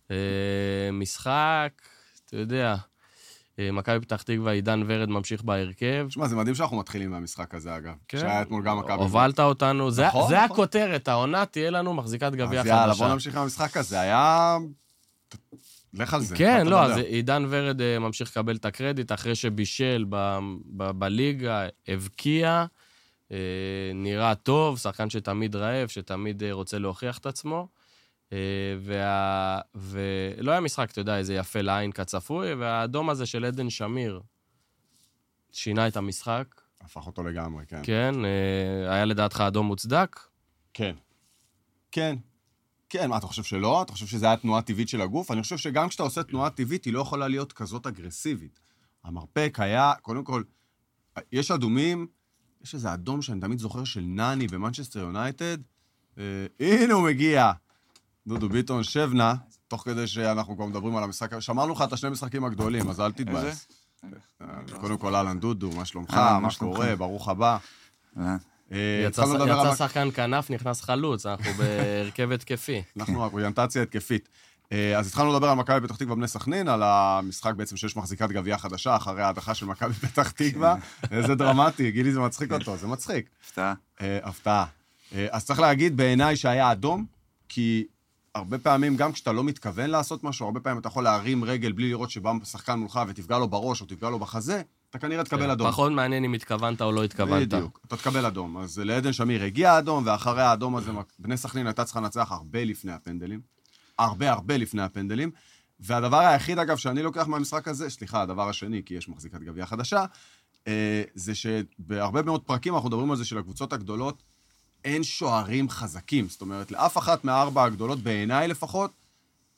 משחק, אתה יודע... מכבי פתח תקווה, עידן ורד ממשיך בהרכב. שמע, זה מדהים שאנחנו מתחילים מהמשחק הזה, אגב. כן. שהיה אתמול גם מכבי. הובלת אותנו, זה, נכון, זה נכון. הכותרת, העונה תהיה לנו מחזיקת גביע חדשה. אז יאללה, בוא נמשיך מהמשחק הזה, היה... לך על זה. כן, לא, אז עידן ורד ממשיך לקבל את הקרדיט, אחרי שבישל ב, ב, בליגה, הבקיע, נראה טוב, שחקן שתמיד רעב, שתמיד רוצה להוכיח את עצמו. וה... ולא היה משחק, אתה יודע, איזה יפה לעין כצפוי, והאדום הזה של עדן שמיר שינה את המשחק. הפך אותו לגמרי, כן. כן, היה לדעתך אדום מוצדק? כן. כן. כן, מה, אתה חושב שלא? אתה חושב שזה היה תנועה טבעית של הגוף? אני חושב שגם כשאתה עושה תנועה טבעית, היא לא יכולה להיות כזאת אגרסיבית. המרפק היה, קודם כל, יש אדומים, יש איזה אדום שאני תמיד זוכר של נני במנצ'סטר יונייטד, הנה הוא מגיע. דודו ביטון, שבנה, תוך כדי שאנחנו כבר מדברים על המשחק, שמרנו לך את השני משחקים הגדולים, אז אל תתבאס. קודם כל, אלן דודו, מה שלומך, מה שקורה, ברוך הבא. יצא שחקן כנף, נכנס חלוץ, אנחנו בהרכב התקפי. אנחנו אוריינטציה התקפית. אז התחלנו לדבר על מכבי פתח תקווה בני סכנין, על המשחק בעצם שיש מחזיקת גביע חדשה, אחרי ההדחה של מכבי פתח תקווה. זה דרמטי, גילי זה מצחיק אותו, זה מצחיק. הפתעה. הפתעה. אז צריך להגיד בעיניי שהיה אדום, כי הרבה פעמים, גם כשאתה לא מתכוון לעשות משהו, הרבה פעמים אתה יכול להרים רגל בלי לראות שבא שחקן מולך ותפגע לו בראש או תפגע לו בחזה, אתה כנראה תקבל אדום. פחות מעניין אם התכוונת או לא התכוונת. בדיוק, אתה תקבל אדום. אז לעדן שמיר הגיע אדום, ואחרי האדום הזה, בני סכנין הייתה צריכה לנצח הרבה לפני הפנדלים. הרבה הרבה לפני הפנדלים. והדבר היחיד, אגב, שאני לוקח מהמשחק הזה, סליחה, הדבר השני, כי יש מחזיקת גביע חדשה, זה שבהרבה מאוד פרקים אנחנו מדברים על זה של הקבוצות הגדולות, אין שוערים חזקים. זאת אומרת, לאף אחת מהארבע הגדולות, בעיניי לפחות,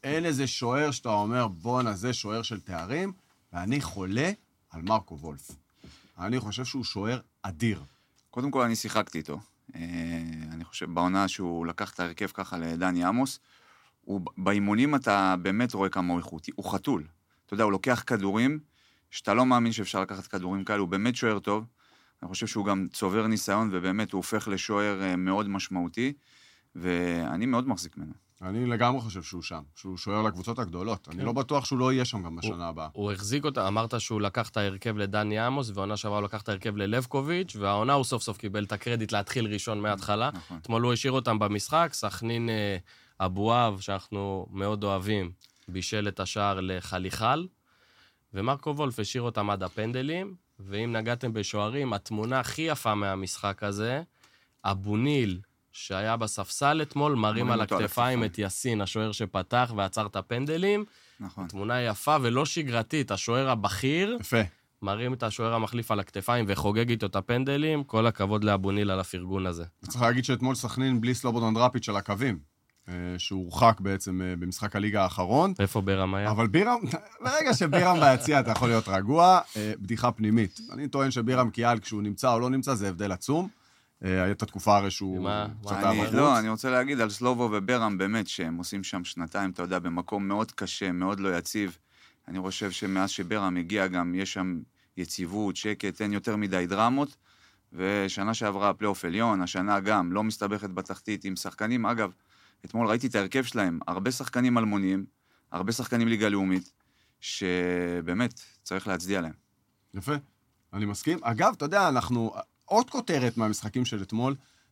אין איזה שוער שאתה אומר, בוא נזה שוער של תארים, ואני חולה על מרקו וולף. אני חושב שהוא שוער אדיר. קודם כל, אני שיחקתי איתו. אני חושב, בעונה שהוא לקח את הרכב ככה לדני עמוס, באימונים אתה באמת רואה כמה הוא איכותי. הוא חתול. אתה יודע, הוא לוקח כדורים, שאתה לא מאמין שאפשר לקחת כדורים כאלה, הוא באמת שוער טוב. אני חושב שהוא גם צובר ניסיון, ובאמת הוא הופך לשוער מאוד משמעותי, ואני מאוד מחזיק ממנו. אני לגמרי חושב שהוא שם, שהוא שוער לקבוצות הגדולות. אני לא בטוח שהוא לא יהיה שם גם בשנה הבאה. הוא החזיק אותה, אמרת שהוא לקח את ההרכב לדני עמוס, והעונה שעברה הוא לקח את ההרכב ללבקוביץ', והעונה הוא סוף סוף קיבל את הקרדיט להתחיל ראשון מההתחלה. אתמול הוא השאיר אותם במשחק, סכנין אבואב, שאנחנו מאוד אוהבים, בישל את השער לחליחל, ומרקו וולף השאיר אותם עד הפנדלים, ואם נגעתם בשוערים, התמונה הכי יפה מהמשחק הזה, אבו ניל, שהיה בספסל אתמול, מרים על הכתפיים את יסין, השוער שפתח ועצר את הפנדלים. נכון. תמונה יפה ולא שגרתית, השוער הבכיר, יפה. מרים את השוער המחליף על הכתפיים וחוגג איתו את הפנדלים, כל הכבוד לאבו ניל על הפרגון הזה. צריך להגיד שאתמול סכנין בלי סלובודן דראפיץ' על הקווים, שהוא הורחק בעצם במשחק הליגה האחרון. איפה בירם היה? אבל בירם, ברגע שבירם ביציע אתה יכול להיות רגוע, בדיחה פנימית. אני טוען שבירם קיאל כשהוא נמצא או לא נמצא, זה הבדל עצום. הייתה תקופה הרי שהוא... לא, אני רוצה להגיד על סלובו וברם באמת שהם עושים שם שנתיים, אתה יודע, במקום מאוד קשה, מאוד לא יציב. אני חושב שמאז שברם הגיע גם, יש שם יציבות, שקט, אין יותר מדי דרמות, ושנה שעברה הפלייאוף עליון, השנה גם לא מסתבכת בתחתית עם שחקנים. אגב, אתמול ראיתי את ההרכב שלהם, הרבה שחקנים אלמוניים, הרבה שחקנים ליגה לאומית, שבאמת צריך להצדיע להם. יפה, אני מסכים. אגב, אתה יודע, אנחנו... עוד כותרת מהמשחקים של אתמול,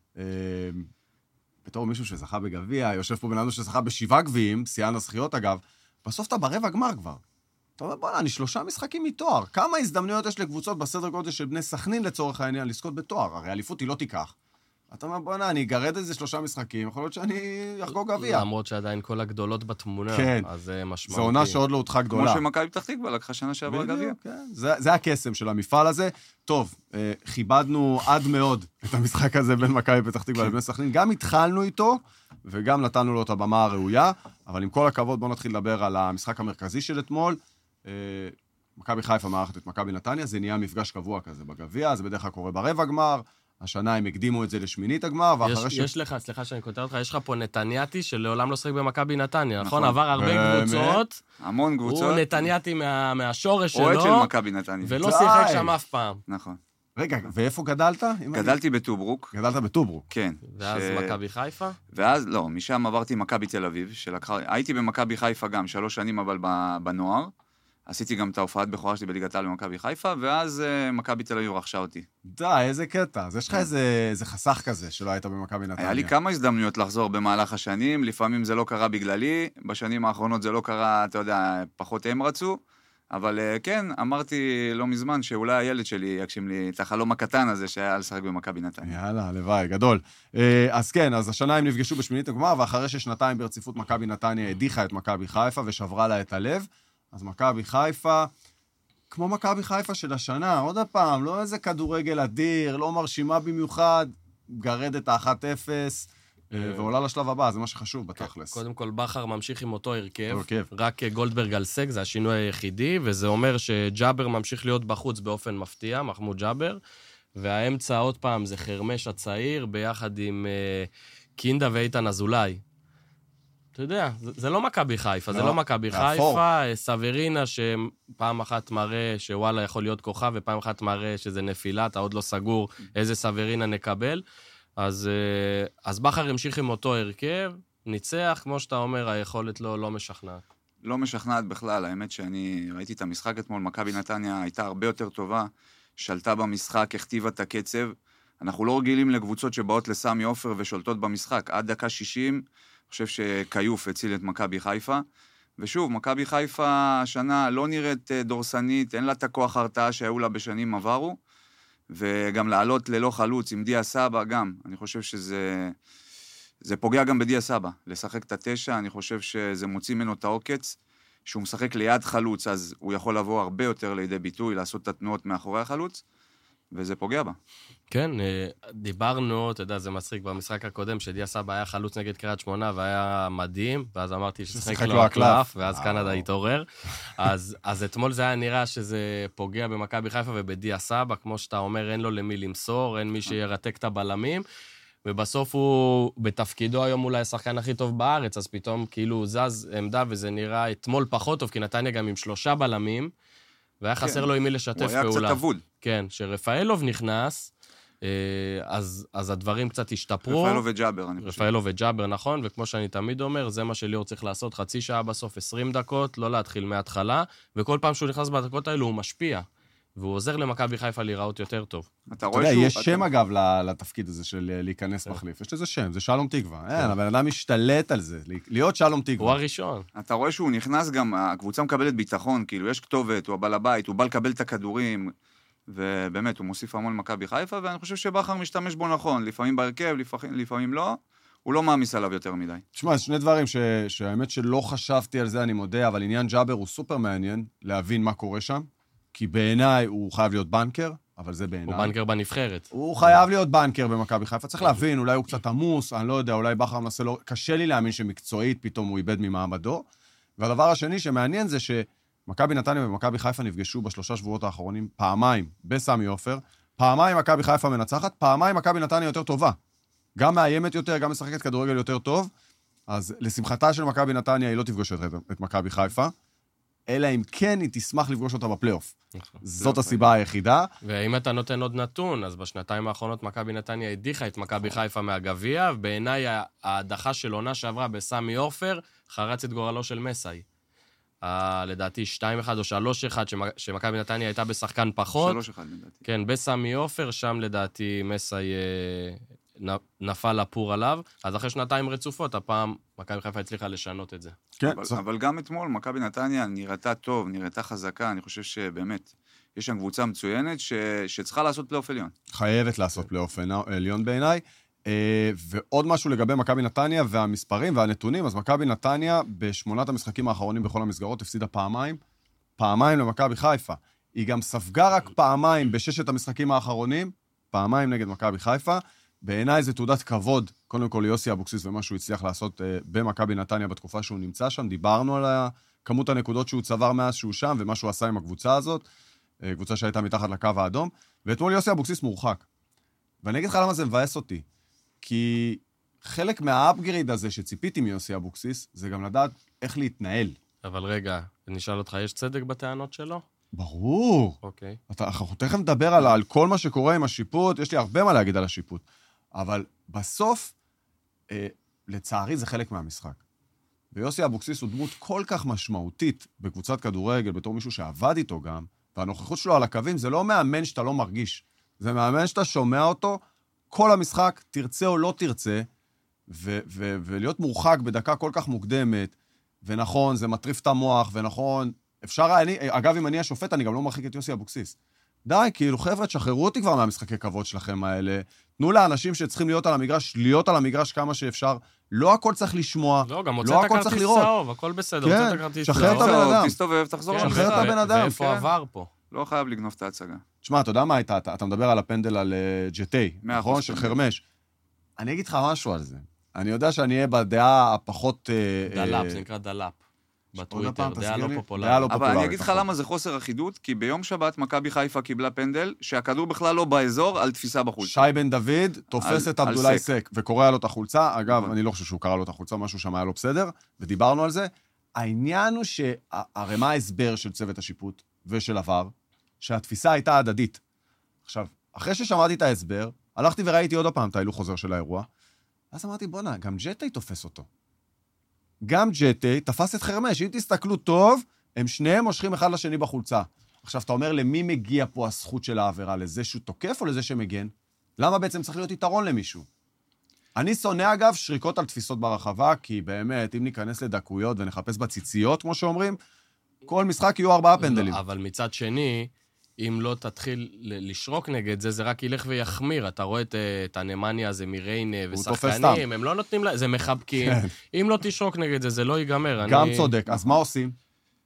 בתור מישהו שזכה בגביע, יושב פה בננו שזכה בשבעה גביעים, שיאן הזכיות אגב, בסוף אתה ברבע גמר כבר. אתה אומר, בוא'נה, אני שלושה משחקים מתואר. כמה הזדמנויות יש לקבוצות בסדר גודל של בני סכנין לצורך העניין לזכות בתואר? הרי אליפות היא לא תיקח. אתה אומר, בוא'נה, אני אגרד איזה שלושה משחקים, יכול להיות שאני אחגוג גביע. למרות שעדיין כל הגדולות בתמונה, כן. אז זה משמעותי. זו עונה שעוד לא הותחה גדולה. כמו שמכבי פתח תקווה לקחה שנה שעברה גביע. כן. זה, זה הקסם של המפעל הזה. טוב, כיבדנו עד מאוד את המשחק הזה בין מכבי פתח תקווה לבין סכנין. גם התחלנו איתו, וגם נתנו לו את הבמה הראויה, אבל עם כל הכבוד, בואו נתחיל לדבר על המשחק המרכזי של אתמול. מכבי חיפה מארחת את מכבי נתניה, זה נהיה מפגש קבוע כזה בגביע, זה בדרך כלל קורה ברבע גמר. השנה הם הקדימו את זה לשמינית הגמר, ואחרי ש... יש לך, סליחה שאני כותב אותך, יש לך פה נתניאתי שלעולם לא שחק במכבי נתניה, נכון? עבר הרבה קבוצות. המון קבוצות. הוא נתניאתי מהשורש שלו. אוהד של מכבי נתניה. ולא שיחק שם אף פעם. נכון. רגע, ואיפה גדלת? גדלתי בטוברוק. גדלת בטוברוק. כן. ואז מכבי חיפה? ואז, לא, משם עברתי מכבי תל אביב, הייתי במכבי חיפה גם שלוש שנים, אבל בנוער. עשיתי גם את ההופעת בכורה שלי בליגת העל במכבי חיפה, ואז uh, מכבי תל אביב רכשה אותי. די, איזה קטע. אז יש לך איזה, איזה חסך כזה שלא היית במכבי נתניה. היה לי כמה הזדמנויות לחזור במהלך השנים, לפעמים זה לא קרה בגללי, בשנים האחרונות זה לא קרה, אתה יודע, פחות הם רצו, אבל uh, כן, אמרתי לא מזמן שאולי הילד שלי יגשים לי את החלום הקטן הזה שהיה לשחק במכבי נתניה. יאללה, לוואי, גדול. Uh, אז כן, אז השנה הם נפגשו בשמינית הגמר, ואחרי ששנתיים ברציפות מכבי נתניה הדיחה את מכבי חיפה ושברה לה את הלב. אז מכבי חיפה, כמו מכבי חיפה של השנה, עוד הפעם, לא איזה כדורגל אדיר, לא מרשימה במיוחד, גרדת ה-אחת אפס, ועולה לשלב הבא, זה מה שחשוב בתכלס. קודם כל, בכר ממשיך עם אותו הרכב, רק גולדברג על סק, זה השינוי היחידי, וזה אומר שג'אבר ממשיך להיות בחוץ באופן מפתיע, מחמוד ג'אבר, והאמצע עוד פעם זה חרמש הצעיר, ביחד עם קינדה ואיתן אזולאי. אתה יודע, זה, זה לא מכבי חיפה, לא, זה לא מכבי חיפה, סברינה שפעם אחת מראה שוואלה יכול להיות כוכב, ופעם אחת מראה שזה נפילה, אתה עוד לא סגור איזה סברינה נקבל. אז, אז בכר המשיך עם אותו הרכב, ניצח, כמו שאתה אומר, היכולת לא, לא משכנעת. לא משכנעת בכלל, האמת שאני ראיתי את המשחק אתמול, מכבי נתניה הייתה הרבה יותר טובה, שלטה במשחק, הכתיבה את הקצב. אנחנו לא רגילים לקבוצות שבאות לסמי עופר ושולטות במשחק, עד דקה שישים, אני חושב שקיוף הציל את מכבי חיפה, ושוב, מכבי חיפה השנה לא נראית דורסנית, אין לה את הכוח הרתעה שהיו לה בשנים עברו, וגם לעלות ללא חלוץ עם דיה סבא גם, אני חושב שזה זה פוגע גם בדיה סבא, לשחק את התשע, אני חושב שזה מוציא ממנו את העוקץ, שהוא משחק ליד חלוץ, אז הוא יכול לבוא הרבה יותר לידי ביטוי, לעשות את התנועות מאחורי החלוץ, וזה פוגע בה. כן, דיברנו, אתה יודע, זה מצחיק, במשחק הקודם, שדיה סבא היה חלוץ נגד קריית שמונה, והיה מדהים, ואז אמרתי ששחק לו הקלף, ואז קנדה התעורר. אז, אז אתמול זה היה נראה שזה פוגע במכבי חיפה ובדיה סבא, כמו שאתה אומר, אין לו למי למסור, אין מי שירתק את הבלמים, ובסוף הוא בתפקידו היום אולי השחקן הכי טוב בארץ, אז פתאום כאילו הוא זז עמדה, וזה נראה אתמול פחות טוב, כי נתניה גם עם שלושה בלמים, והיה חסר כן. לו עם מי לשתף פעולה. הוא היה קצת אבוד. כן, שרפאלוב נכנס, אז, אז הדברים קצת השתפרו. רפאלוב וג'אבר, אני חושב. רפאלוב וג'אבר, נכון, וכמו שאני תמיד אומר, זה מה שליאור צריך לעשות, חצי שעה בסוף, עשרים דקות, לא להתחיל מההתחלה, וכל פעם שהוא נכנס בדקות האלו, הוא משפיע, והוא עוזר למכבי חיפה להיראות יותר טוב. אתה רואה שהוא... יש שם אגב לתפקיד הזה של להיכנס מחליף, יש לזה שם, זה שלום תקווה. אין, הבן אדם משתלט על זה, להיות שלום תקווה. הוא הראשון. אתה רואה שהוא נכנס גם, הקבוצה מקבלת ביטחון, כאילו יש כתובת, הוא הבעל הבית, הוא בא לקבל את הכדורים, ובאמת, הוא מוסיף המון למכבי חיפה, ואני חושב שבחר משתמש בו נכון, לפעמים בהרכב, לפעמים, לפעמים לא, הוא לא מאמיס עליו יותר מדי. תשמע, שני דברים ש... שהאמת שלא חשבתי על זה, אני מודה, אבל עניין ג'אבר הוא סופר מעניין להבין מה קורה שם, כי בעיניי הוא חייב להיות בנקר, אבל זה בעיניי. הוא בנקר בנבחרת. הוא חייב להיות בנקר במכבי חיפה, צריך להבין, אולי הוא קצת עמוס, אני לא יודע, אולי בחר מנסה לו, קשה לי להאמין שמקצועית פתאום הוא איבד ממעמדו, והדבר השני שמעניין זה ש מכבי נתניה ומכבי חיפה נפגשו בשלושה שבועות האחרונים פעמיים בסמי עופר, פעמיים מכבי חיפה מנצחת, פעמיים מכבי נתניה יותר טובה. גם מאיימת יותר, גם משחקת כדורגל יותר טוב, אז לשמחתה של מכבי נתניה היא לא תפגוש את, את מכבי חיפה, אלא אם כן היא תשמח לפגוש אותה בפלייאוף. זאת הסיבה היחידה. ואם אתה נותן עוד נתון, אז בשנתיים האחרונות מכבי נתניה הדיחה את מכבי חיפה מהגביע, ובעיניי ההדחה של עונה שעברה בסמי עופר חרץ את גורלו של מסאי. לדעתי שתיים אחד או שלוש אחד, שמכבי נתניה הייתה בשחקן פחות. שלוש אחד לדעתי. כן, בסמי עופר, שם לדעתי מסאי נפל לפור עליו, אז אחרי שנתיים רצופות, הפעם מכבי חיפה הצליחה לשנות את זה. כן, אבל, אבל גם אתמול, מכבי נתניה נראתה טוב, נראתה חזקה, אני חושב שבאמת, יש שם קבוצה מצוינת ש... שצריכה לעשות פלייאוף עליון. חייבת לעשות פלייאוף עליון בעיניי. ועוד משהו לגבי מכבי נתניה והמספרים והנתונים, אז מכבי נתניה בשמונת המשחקים האחרונים בכל המסגרות הפסידה פעמיים, פעמיים למכבי חיפה. היא גם ספגה רק פעמיים בששת המשחקים האחרונים, פעמיים נגד מכבי חיפה. בעיניי זה תעודת כבוד, קודם כל ליוסי אבוקסיס ומה שהוא הצליח לעשות במכבי נתניה בתקופה שהוא נמצא שם. דיברנו על כמות הנקודות שהוא צבר מאז שהוא שם ומה שהוא עשה עם הקבוצה הזאת, קבוצה שהייתה מתחת לקו האדום, ואתמול יוסי אבוקסיס מורחק. ואני אגיד לך למה זה מבאס אותי. כי חלק מהאפגריד הזה שציפיתי מיוסי אבוקסיס, זה גם לדעת איך להתנהל. אבל רגע, נשאל אותך, יש צדק בטענות שלו? ברור. אוקיי. אתה, אנחנו תכף נדבר על, על כל מה שקורה עם השיפוט, יש לי הרבה מה להגיד על השיפוט. אבל בסוף, אה, לצערי זה חלק מהמשחק. ויוסי אבוקסיס הוא דמות כל כך משמעותית בקבוצת כדורגל, בתור מישהו שעבד איתו גם, והנוכחות שלו על הקווים זה לא מאמן שאתה לא מרגיש. זה מאמן שאתה שומע אותו, כל המשחק, תרצה או לא תרצה, ו- ו- ולהיות מורחק בדקה כל כך מוקדמת, ונכון, זה מטריף את המוח, ונכון, אפשר, אני, אגב, אם אני השופט, אני גם לא מרחיק את יוסי אבוקסיס. די, כאילו, חבר'ה, תשחררו אותי כבר מהמשחקי כבוד שלכם האלה, תנו לאנשים שצריכים להיות על המגרש, להיות על המגרש כמה שאפשר, לא הכל צריך לשמוע, לא, גם הוצאת הכרטיס צהוב, הכל בסדר, כן, הוצאת הכרטיס צהוב. שחרר את הבן אדם. תסתובב, תחזור. כן, שחרר את הבן אדם. ואיפה עבר פה? לא חייב לגנוב את ההצגה. תשמע, אתה יודע מה הייתה? אתה, אתה מדבר על הפנדל על uh, ג'טי, נכון? של חרמש. אני אגיד לך משהו על זה. אני יודע שאני אהיה בדעה הפחות... דלאפ, זה נקרא דלאפ. בטוויטר, דעה לא פופולרית. אבל אני אגיד לך למה זה חוסר אחידות, כי ביום שבת מכבי חיפה קיבלה פנדל, שהכדור בכלל לא באזור, על תפיסה בחולצה. שי בן דוד תופס את עבדולאי סק, וקורא לו את החולצה. אגב, אני לא חושב שהוא קרא לו את החולצה, משהו שם היה לו בסדר, ודיברנו על זה. העניין הוא שהרי מה ההסבר של צוות השיפוט ושל עבר, שהתפיסה הייתה הדדית. עכשיו, אחרי ששמעתי את ההסבר, הלכתי וראיתי עוד הפעם את ההילוך חוזר של האירוע, אז אמרתי, בונה, גם ג'טי תופס אותו. גם ג'טי תפס את חרמש. אם תסתכלו טוב, הם שניהם מושכים אחד לשני בחולצה. עכשיו, אתה אומר, למי מגיע פה הזכות של העבירה? לזה שהוא תוקף או לזה שמגן? למה בעצם צריך להיות יתרון למישהו? אני שונא, אגב, שריקות על תפיסות ברחבה, כי באמת, אם ניכנס לדקויות ונחפש בציציות, כמו שאומרים, כל משחק יהיו ארבעה פנדלים. לא, אבל מצד שני, אם לא תתחיל לשרוק נגד זה, זה רק ילך ויחמיר. אתה רואה את, את הנמניה הזה מריינה ושחקנים, הם לא נותנים לה, זה מחבקים. כן. אם לא תשרוק נגד זה, זה לא ייגמר. גם אני... צודק. אז מה עושים?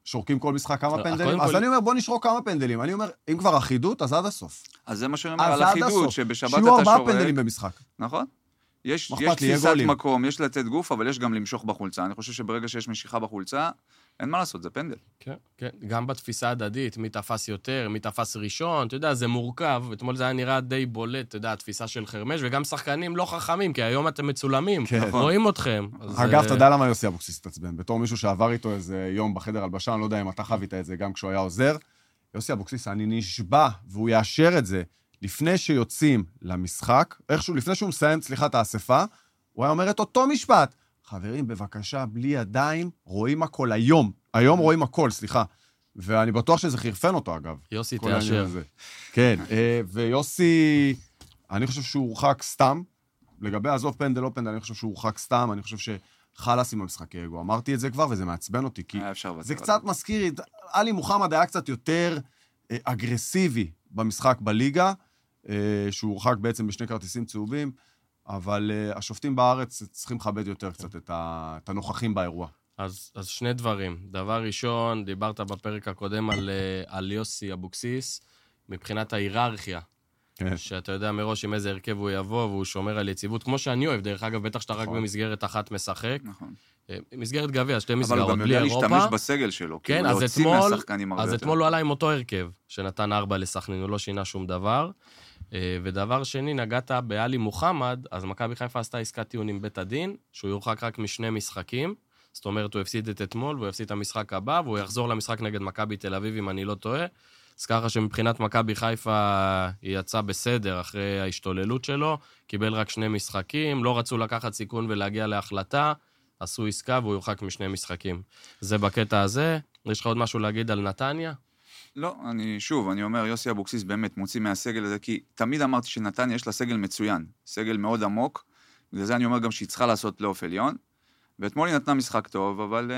שורקים כל משחק כמה לא, פנדלים? קודם אז כל- אני אומר, בוא נשרוק כמה פנדלים. אני אומר, אם כבר אחידות, אז עד הסוף. אז זה מה שאני אומר אז על עד אחידות, הסוף. שבשבת שיהיו אתה ארבעה שורק. פנדלים במשחק. נכון. יש, מה יש אכפת לי, יהיה תפיסת גולים. מקום, יש לתת גוף, אבל יש גם למשוך בחולצה. אני חושב שברגע שיש משיכה בחולצה, אין מה לעשות, זה פנדל. כן, כן. גם בתפיסה הדדית, מי תפס יותר, מי תפס ראשון, אתה יודע, זה מורכב. אתמול זה היה נראה די בולט, אתה יודע, התפיסה של חרמש, וגם שחקנים לא חכמים, כי היום אתם מצולמים, כן. רואים אתכם. אז, אגב, אה, אתה יודע למה יוסי אבוקסיס התעצבן? בתור מישהו שעבר איתו איזה יום בחדר הלבשה, אני לא יודע אם אתה חווית את זה גם כשהוא היה עוזר. יוסי אבוקסיס, אני נשבע, והוא יאשר את זה, לפני שיוצאים למשחק, איכשהו, לפני שהוא מסיים, סליחה, את האספה, הוא היה אומר את אותו משפט. חברים, בבקשה, בלי ידיים, רואים הכל היום. היום רואים הכל, סליחה. ואני בטוח שזה חרפן אותו, אגב. יוסי כל העניין תאשר. הזה. כן, אה, ויוסי, אני חושב שהוא הורחק סתם. לגבי עזוב פנדל, לא פנדל, אני חושב שהוא הורחק סתם. אני חושב שחלס עם המשחקי אגו. אמרתי את זה כבר, וזה מעצבן אותי, כי היה אפשר זה בצד. קצת מזכיר, עלי מוחמד היה קצת יותר אה, אגרסיבי במשחק בליגה, אה, שהוא הורחק בעצם בשני כרטיסים צהובים, אבל אה, השופטים בארץ צריכים לכבד יותר קצת את, ה, את הנוכחים באירוע. אז, אז שני דברים. דבר ראשון, דיברת בפרק הקודם על, אה, על יוסי אבוקסיס, מבחינת ההיררכיה. כן. שאתה יודע מראש עם איזה הרכב הוא יבוא, והוא שומר על יציבות, כמו שאני אוהב, דרך אגב, בטח שאתה רק נכון. במסגרת אחת משחק. נכון. אה, מסגרת גביע, שתי אבל הוא מסגרות, גם בלי יודע אירופה. להשתמש בסגל שלו. כן, כאילו אז להוציא אתמול, מהשחקנים הרבה אז יותר. אתמול הוא עלה עם אותו הרכב, שנתן ארבע לסכנין, הוא לא שינה שום דבר. אה, ודבר שני, נגעת בעלי מוחמד, אז מכבי חיפה עשתה עסקת טיעון עם בית הדין, שהוא יורחק רק משני משחקים, זאת אומרת, הוא הפסיד את אתמול, והוא הפסיד את המשחק הבא, והוא יחזור למשחק נגד מכבי תל אביב, אם אני לא טועה. אז ככה שמבחינת מכבי חיפה היא יצאה בסדר אחרי ההשתוללות שלו, קיבל רק שני משחקים, לא רצו לקחת סיכון ולהגיע להחלטה, עשו עסקה והוא יורחק משני משחקים. זה בקטע הזה. יש לך עוד משהו להגיד על נתניה? לא, אני, שוב, אני אומר, יוסי אבוקסיס באמת מוציא מהסגל הזה, כי תמיד אמרתי שנתניה יש לה סגל מצוין, סגל מאוד עמוק, בגלל זה אני אומר גם שהיא צריכה לעשות פלייאוף עליון, ואתמול היא נתנה משחק טוב, אבל...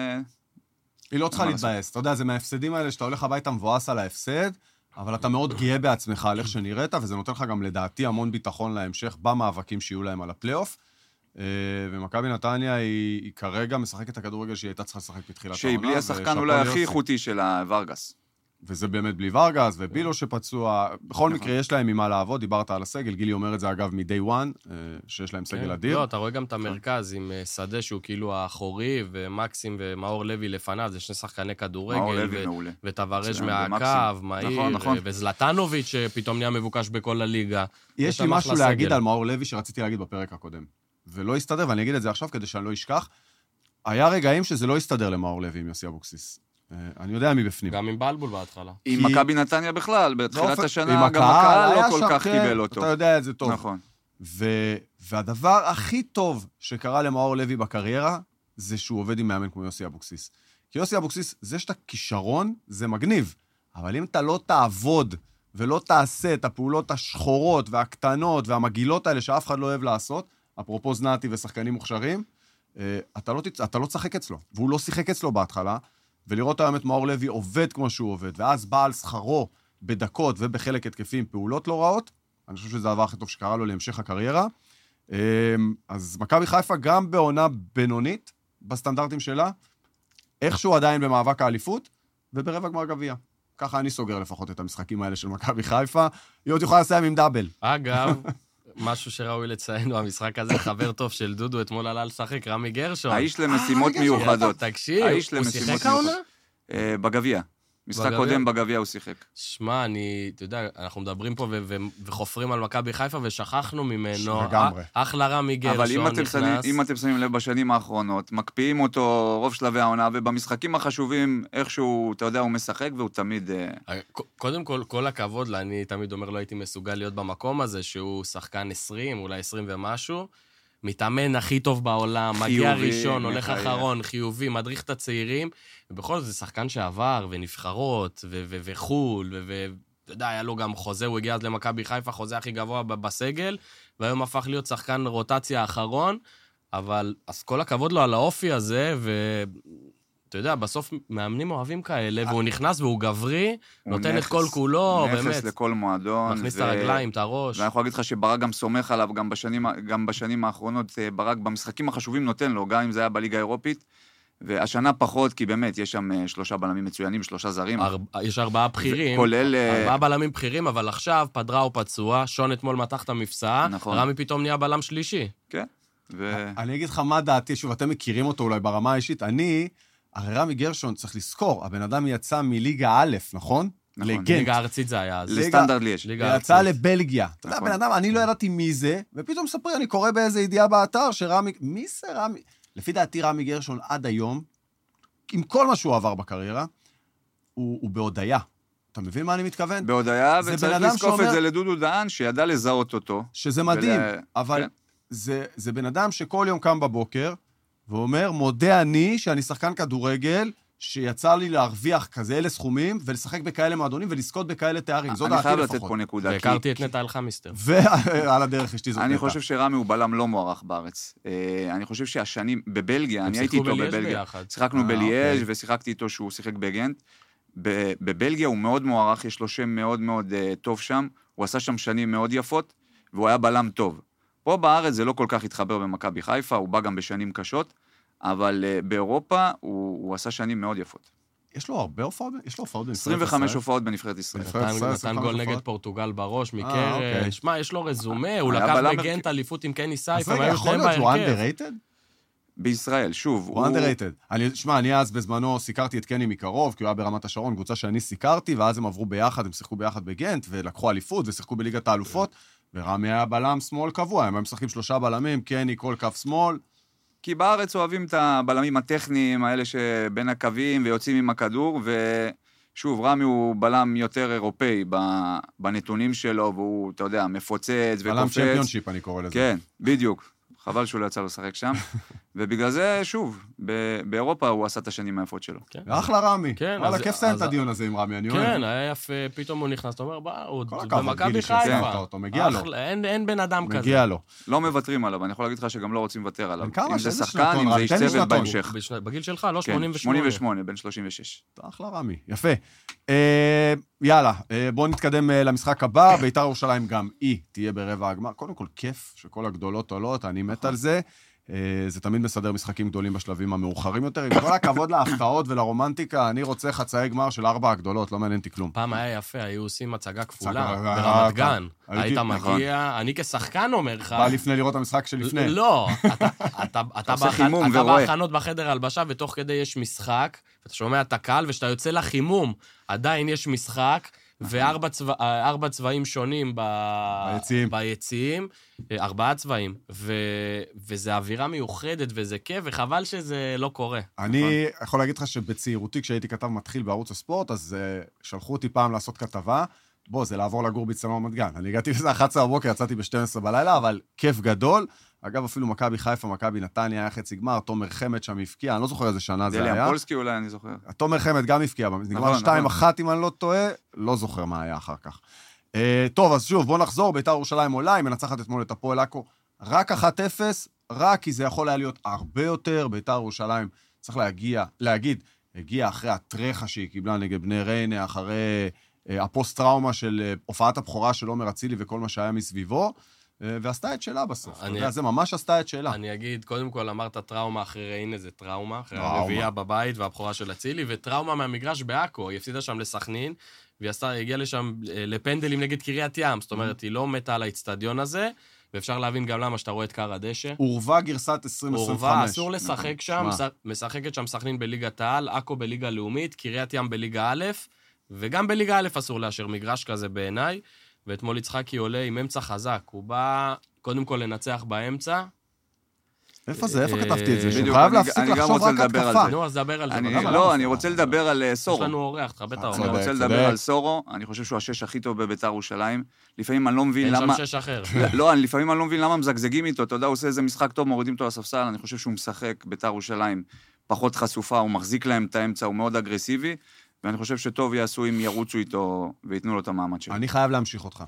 היא לא צריכה מה להתבאס. אתה יודע, זה מההפסדים האלה שאתה הולך הביתה מבואס על ההפסד, אבל אתה מאוד גאה בעצמך על איך שנראית, וזה נותן לך גם לדעתי המון ביטחון להמשך במאבקים שיהיו להם על הפלייאוף. ומכבי נתניה היא, היא כרגע משחקת את הכדורגל שהיא הייתה צריכה לשחק בתחילת שהיא בלי השחקן אולי הכי איכותי של הוורגס. וזה באמת בלי ורגס, ובילו שפצוע. בכל נכון. מקרה, יש להם ממה לעבוד, דיברת על הסגל, גילי אומר את זה אגב מ-day one, שיש להם סגל אדיר. לא, אתה רואה גם את המרכז עם שדה שהוא כאילו האחורי, ומקסים ומאור לוי לפניו, זה שני שחקני כדורגל. מאור לוי מעולה. וטווארז' מצוין, מהקו, ומקסים. מהיר, נכון, נכון. וזלטנוביץ' שפתאום נהיה מבוקש בכל הליגה. יש לי שם משהו אחלה להגיד סגל. על מאור לוי שרציתי להגיד בפרק הקודם, ולא יסתדר, ואני אגיד את זה עכשיו כדי שאני לא אשכח. היה רגעים שזה לא יסתדר למאור לוי עם יוסי אבוקסיס. אני יודע מי בפנים. גם עם בלבול בהתחלה. עם כי- מכבי נתניה בכלל, בתחילת באופן- השנה עם גם הקהל היה לא כל שם, כך כן, קיבל אותו. אתה יודע את זה טוב. נכון. ו... והדבר הכי טוב שקרה למאור לוי בקריירה, זה שהוא עובד עם מאמן כמו יוסי אבוקסיס. כי יוסי אבוקסיס, זה שאתה כישרון, זה מגניב. אבל אם אתה לא תעבוד ולא תעשה את הפעולות השחורות והקטנות והמגילות האלה שאף אחד לא אוהב לעשות, אפרופו זנתי ושחקנים מוכשרים, אתה לא, תצ... אתה לא תשחק אצלו. והוא לא שיחק אצלו בהתחלה, ולראות היום את מאור לוי עובד כמו שהוא עובד, ואז בא על שכרו בדקות ובחלק התקפים פעולות לא רעות, אני חושב שזה הדבר הכי טוב שקרה לו להמשך הקריירה. אז מכבי חיפה גם בעונה בינונית, בסטנדרטים שלה, איכשהו עדיין במאבק האליפות, וברבע גמר גביע. ככה אני סוגר לפחות את המשחקים האלה של מכבי חיפה, היא עוד יכולה לסיים עם דאבל. אגב, משהו שראוי לציין במשחק הזה, חבר טוב של דודו, אתמול עלה לשחק, רמי גרשון. האיש למשימות מיוחדות. תקשיב, האיש הוא למשימות שיחק העונה? מיוחדות. אה, בגביע. משחק בגביע? קודם בגביע הוא שיחק. שמע, אני, אתה יודע, אנחנו מדברים פה ו- ו- וחופרים על מכבי חיפה, ושכחנו ממנו. לגמרי. א- אחלה רמי גרשון אבל אם אתם, שמים, נכנס. אם אתם שמים לב בשנים האחרונות, מקפיאים אותו רוב שלבי העונה, ובמשחקים החשובים, איכשהו, אתה יודע, הוא משחק, והוא תמיד... אה, קודם כל, כל הכבוד לה, אני תמיד אומר, לא הייתי מסוגל להיות במקום הזה, שהוא שחקן עשרים, אולי עשרים ומשהו, מתאמן הכי טוב בעולם, מגיע חיובי, ראשון, הולך מחייך. אחרון, חיובי, מדריך את הצעירים, ובכל זאת זה שחקן שעבר, ונבחרות, ו- ו- וחול, ואתה יודע, היה לו גם חוזה, הוא הגיע אז למכבי חיפה, חוזה הכי גבוה ב- בסגל, והיום הפך להיות שחקן רוטציה האחרון, אבל אז כל הכבוד לו על האופי הזה, ואתה יודע, בסוף מאמנים אוהבים כאלה, והוא נכנס והוא גברי, הוא נותן את נכס, כל כולו, נכס באמת. לכל מועדון. מכניס את ו- הרגליים, את הראש. ואני יכול להגיד לך שברק גם סומך עליו, גם בשנים, גם בשנים האחרונות, ברק במשחקים החשובים נותן לו, גם אם זה היה בליגה האירופית, והשנה פחות, כי באמת, יש שם שלושה בלמים מצוינים, שלושה זרים. יש ארבעה בכירים. כולל... ארבעה בלמים בכירים, אבל עכשיו פדראו פצוע, שון אתמול מתח את המפסעה, נכון. רמי פתאום נהיה בלם שלישי. כן. ו... אני אגיד לך מה דעתי, שוב, אתם מכירים אותו אולי ברמה האישית, אני, הרי רמי גרשון, צריך לזכור, הבן אדם יצא מליגה א', נכון? נכון. לגנט. ליגה הארצית זה היה. אז. לסטנדרט ליש. ליגה יצא הארצית. לבלגיה. אתה יודע, בן אדם, אני לא ידעתי מי זה, ופתאום מספר, אני קורא באיזה ידיעה באתר, שרמי, מי זה רמי? לפי דעתי רמי גרשון עד היום, עם כל מה שהוא עבר בקריירה, הוא, הוא בהודעה. אתה מבין מה אני מתכוון? בהודעה, וצריך לזקוף שאומר... את זה לדודו דהן, שידע לזהות אותו. שזה מדהים, ול... אבל כן. זה, זה בן אדם שכל יום קם בבוקר, ואומר, מודה אני שאני שחקן כדורגל, שיצא לי להרוויח כזה אלה סכומים, ולשחק בכאלה מועדונים, ולזכות בכאלה תארים. זו דעתי לפחות. אני חייב לתת פה נקודה. והכרתי את נטע אלחמיסטר. ועל הדרך אשתי זאת נטע. אני חושב שרמי הוא בלם לא מוערך בארץ. אני חושב שהשנים, בבלגיה, אני הייתי איתו בבלגיה. שיחקנו בליאז' ושיחקתי איתו שהוא שיחק בגנט. בבלגיה הוא מאוד מוערך, יש לו שם מאוד מאוד מאוד שם, הוא עשה שם שנים מאוד יפות, והוא היה בלם טוב. פה בארץ זה לא כל כך התחבר במכבי חיפה, הוא בא גם בשנים קשות, אבל באירופה הוא, הוא עשה שנים מאוד יפות. יש לו הרבה הופעות? יש לו הופעות בנבחרת ישראל? עשרים וחמש הופעות בנבחרת ישראל. נתן גול נגד פורטוגל בראש, מקרש. שמע, יש לו רזומה, הוא לקח בגנט אליפות עם קני סייף, אז רגע, יכול להיות שהוא underrated? בישראל, שוב. הוא underrated. שמע, אני אז בזמנו סיקרתי את קני מקרוב, כי הוא היה ברמת השרון, קבוצה שאני סיקרתי, ואז הם עברו ביחד, הם שיחקו ביחד בגנט, ולקחו אליפות, ושיחקו בליגת האלופות, ורמי היה בלם שמאל קבוע, הם משחקים שלושה בלמים, קני, כל קו שמאל. כי בארץ אוהבים את הבלמים הטכניים, האלה שבין הקווים ויוצאים עם הכדור, ושוב, רמי הוא בלם יותר אירופאי בנתונים שלו, והוא, אתה יודע, מפוצץ וקופץ. בלם צ'מפיונשיפ, אני קורא לזה. כן, בדיוק. חבל שהוא לא יצא לשחק שם. ובגלל זה, שוב, באירופה הוא עשה את השנים היפות שלו. אחלה רמי. כן. וואלה, כיף סיים את הדיון הזה עם רמי, אני אוהב. כן, היה יפה, פתאום הוא נכנס, אתה אומר, בא, הוא במכבי חיפה. מגיע לו. אין בן אדם כזה. מגיע לו. לא מוותרים עליו, אני יכול להגיד לך שגם לא רוצים לוותר עליו. כמה אם זה שזה שחקן, אם זה איש צוות בהמשך. בגיל שלך, לא שמונים ושמונה. שמונים ושמונה, בן שלושים ושש. אחלה רמי, יפה. יאללה, בואו נתקדם למשחק הבא. בית"ר ירושלים גם היא תהיה ברבע הגמר. קודם כל, כיף שכל הגדולות עולות, אני מת על זה. זה תמיד מסדר משחקים גדולים בשלבים המאוחרים יותר. עם כל הכבוד להפתעות ולרומנטיקה, אני רוצה חצאי גמר של ארבע הגדולות, לא מעניין אותי כלום. פעם היה יפה, היו עושים הצגה כפולה ברמת גן. היית מגיע, אני כשחקן אומר לך... בא לפני לראות המשחק שלפני. לא, אתה בהכנות בחדר הלבשה, ותוך כדי יש משחק, ואתה שומע את הקהל, ושאתה יוצא לחימום, עדיין יש משחק, וארבע צבעים שונים ביציעים, ארבעה צבעים, וזה אווירה מיוחדת, וזה כיף, וחבל שזה לא קורה. אני יכול להגיד לך שבצעירותי, כשהייתי כתב מתחיל בערוץ הספורט, אז שלחו אותי פעם לעשות כתבה, בוא, זה לעבור לגור באצטדיון רמת גן. אני הגעתי בזה אחת עשרה בבוקר, יצאתי ב-שתים עשרה בלילה, אבל כיף גדול. אגב, אפילו מכבי חיפה, מכבי נתניה, היה חצי גמר, תומר חמד שם הפקיע, אני לא זוכר איזה שנה זה היה. דליאן פולסקי אולי, אני זוכר. תומר חמד גם הפקיע, נגמר שתיים אחת אם אני לא טועה, לא זוכר מה היה אחר כך. טוב, אז שוב, בוא נחזור, בית"ר ירושלים עולה, היא מנצחת אתמול את הפועל עכו, רק אחת אפס, רק כי זה יכול היה להיות הרבה יותר, בית"ר ירושלים, צריך להגיע, להגיד, הגיע אחרי הטרחה שהיא קיבלה נגד בני ריינה, אחרי הפוסט-טראומה של הופעת הבכורה של עומר אצילי וכל מה שהיה מסביבו, ועשתה את שלה בסוף. אתה יודע, זה ממש עשתה את שלה. אני אגיד, קודם כל אמרת טראומה אחרי ריינה, זה טראומה, אחרי הרביעייה בבית והבכורה של אצילי, וטראומה מהמגרש בעכו, היא הפסידה שם לסכנין, והיא הגיעה לשם לפנדלים נגד קריית ים, זאת אומרת, היא לא מתה על האצטדיון הזה, ואפשר להבין גם למה שאתה רואה את קר הדשא. עורבה גרסת עשרים עשרים וחמש. עורבה, אסור לשחק שם, משחקת שם סכנין בליגת העל, עכו בליגה לאומית, קריית ים בליגה א', וגם בליגה א' אסור לאשר מגרש כזה בעיניי, ואתמול יצחקי עולה עם אמצע חזק, הוא בא קודם כל לנצח באמצע. איפה זה? איפה כתבתי את זה? שהוא חייב להפסיק לחשוב רק התקפה. נו, אז דבר על זה. לא, אני רוצה לדבר על סורו. יש לנו אורח, תחבט את האורח. אני רוצה לדבר על סורו, אני חושב שהוא השש הכי טוב בבית"ר ירושלים. לפעמים אני לא מבין למה... אין שם שש אחר. לא, לפעמים אני לא מבין למה מזגזגים איתו. אתה יודע, הוא עושה איזה משחק טוב, מורידים אותו לספסל, אני חושב שהוא משחק בית"ר ירושלים פחות חשופה, הוא מחזיק להם את האמצע, הוא מאוד אגרסיבי, ואני חושב שטוב יעשו אם ירוצו איתו ויתנו לו את המעמד שלו. אני חייב להמשיך אותך.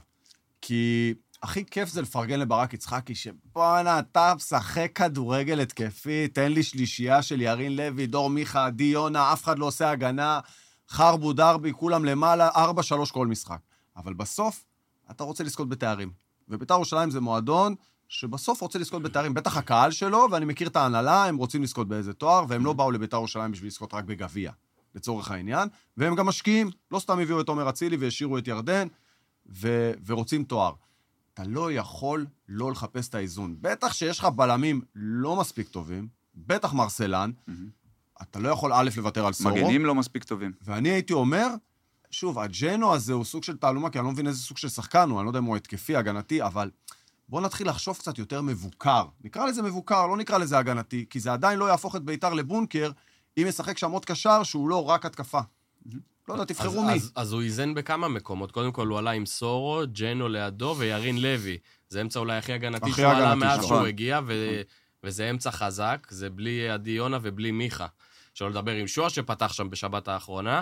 כי הכי כיף זה לפרגן לברק יצחקי, שבואנה, אתה משחק כדורגל התקפי, תן לי שלישייה של ירין לוי, דור מיכה, עדי יונה, אף אחד לא עושה הגנה, חרבו דרבי, כולם למעלה, ארבע שלוש כל משחק. אבל בסוף, אתה רוצה לזכות בתארים. ובית"ר ירושלים זה מועדון שבסוף רוצה לזכות בתארים, בטח הקהל שלו, ואני מכיר את ההנהלה, הם רוצים לזכות באיזה תואר, והם לא באו לבית"ר ירושלים בשביל לזכות רק בגביע, לצורך העניין, והם גם משקיעים, לא סתם הביאו את עומר אצילי והשאירו את ירדן, ו- ורוצים תואר. אתה לא יכול לא לחפש את האיזון. בטח שיש לך בלמים לא מספיק טובים, בטח מרסלן, אתה לא יכול א' לוותר על סורו. מגנים לא מספיק טובים. ואני הייתי אומר, שוב, הג'נו הזה הוא סוג של תעלומה, כי אני לא מבין איזה סוג של שחקן הוא, אני לא יודע אם הוא התקפי, הגנתי, אבל בואו נתחיל לחשוב קצת יותר מבוקר. נקרא לזה מבוקר, לא נקרא לזה הגנתי, כי זה עדיין לא יהפוך את בית"ר לבונקר, אם ישחק שם עוד קשר שהוא לא רק התקפה. לא יודע, תבחרו אז, מי. אז, אז הוא איזן בכמה מקומות. קודם כל הוא עלה עם סורו, ג'נו לידו וירין לוי. זה אמצע אולי הכי הגנתי שהוא עלה מאז שהוא הגיע, ו... וזה אמצע חזק, זה בלי עדי יונה ובלי מיכה. שלא לדבר עם שועה שפתח שם בשבת האחרונה,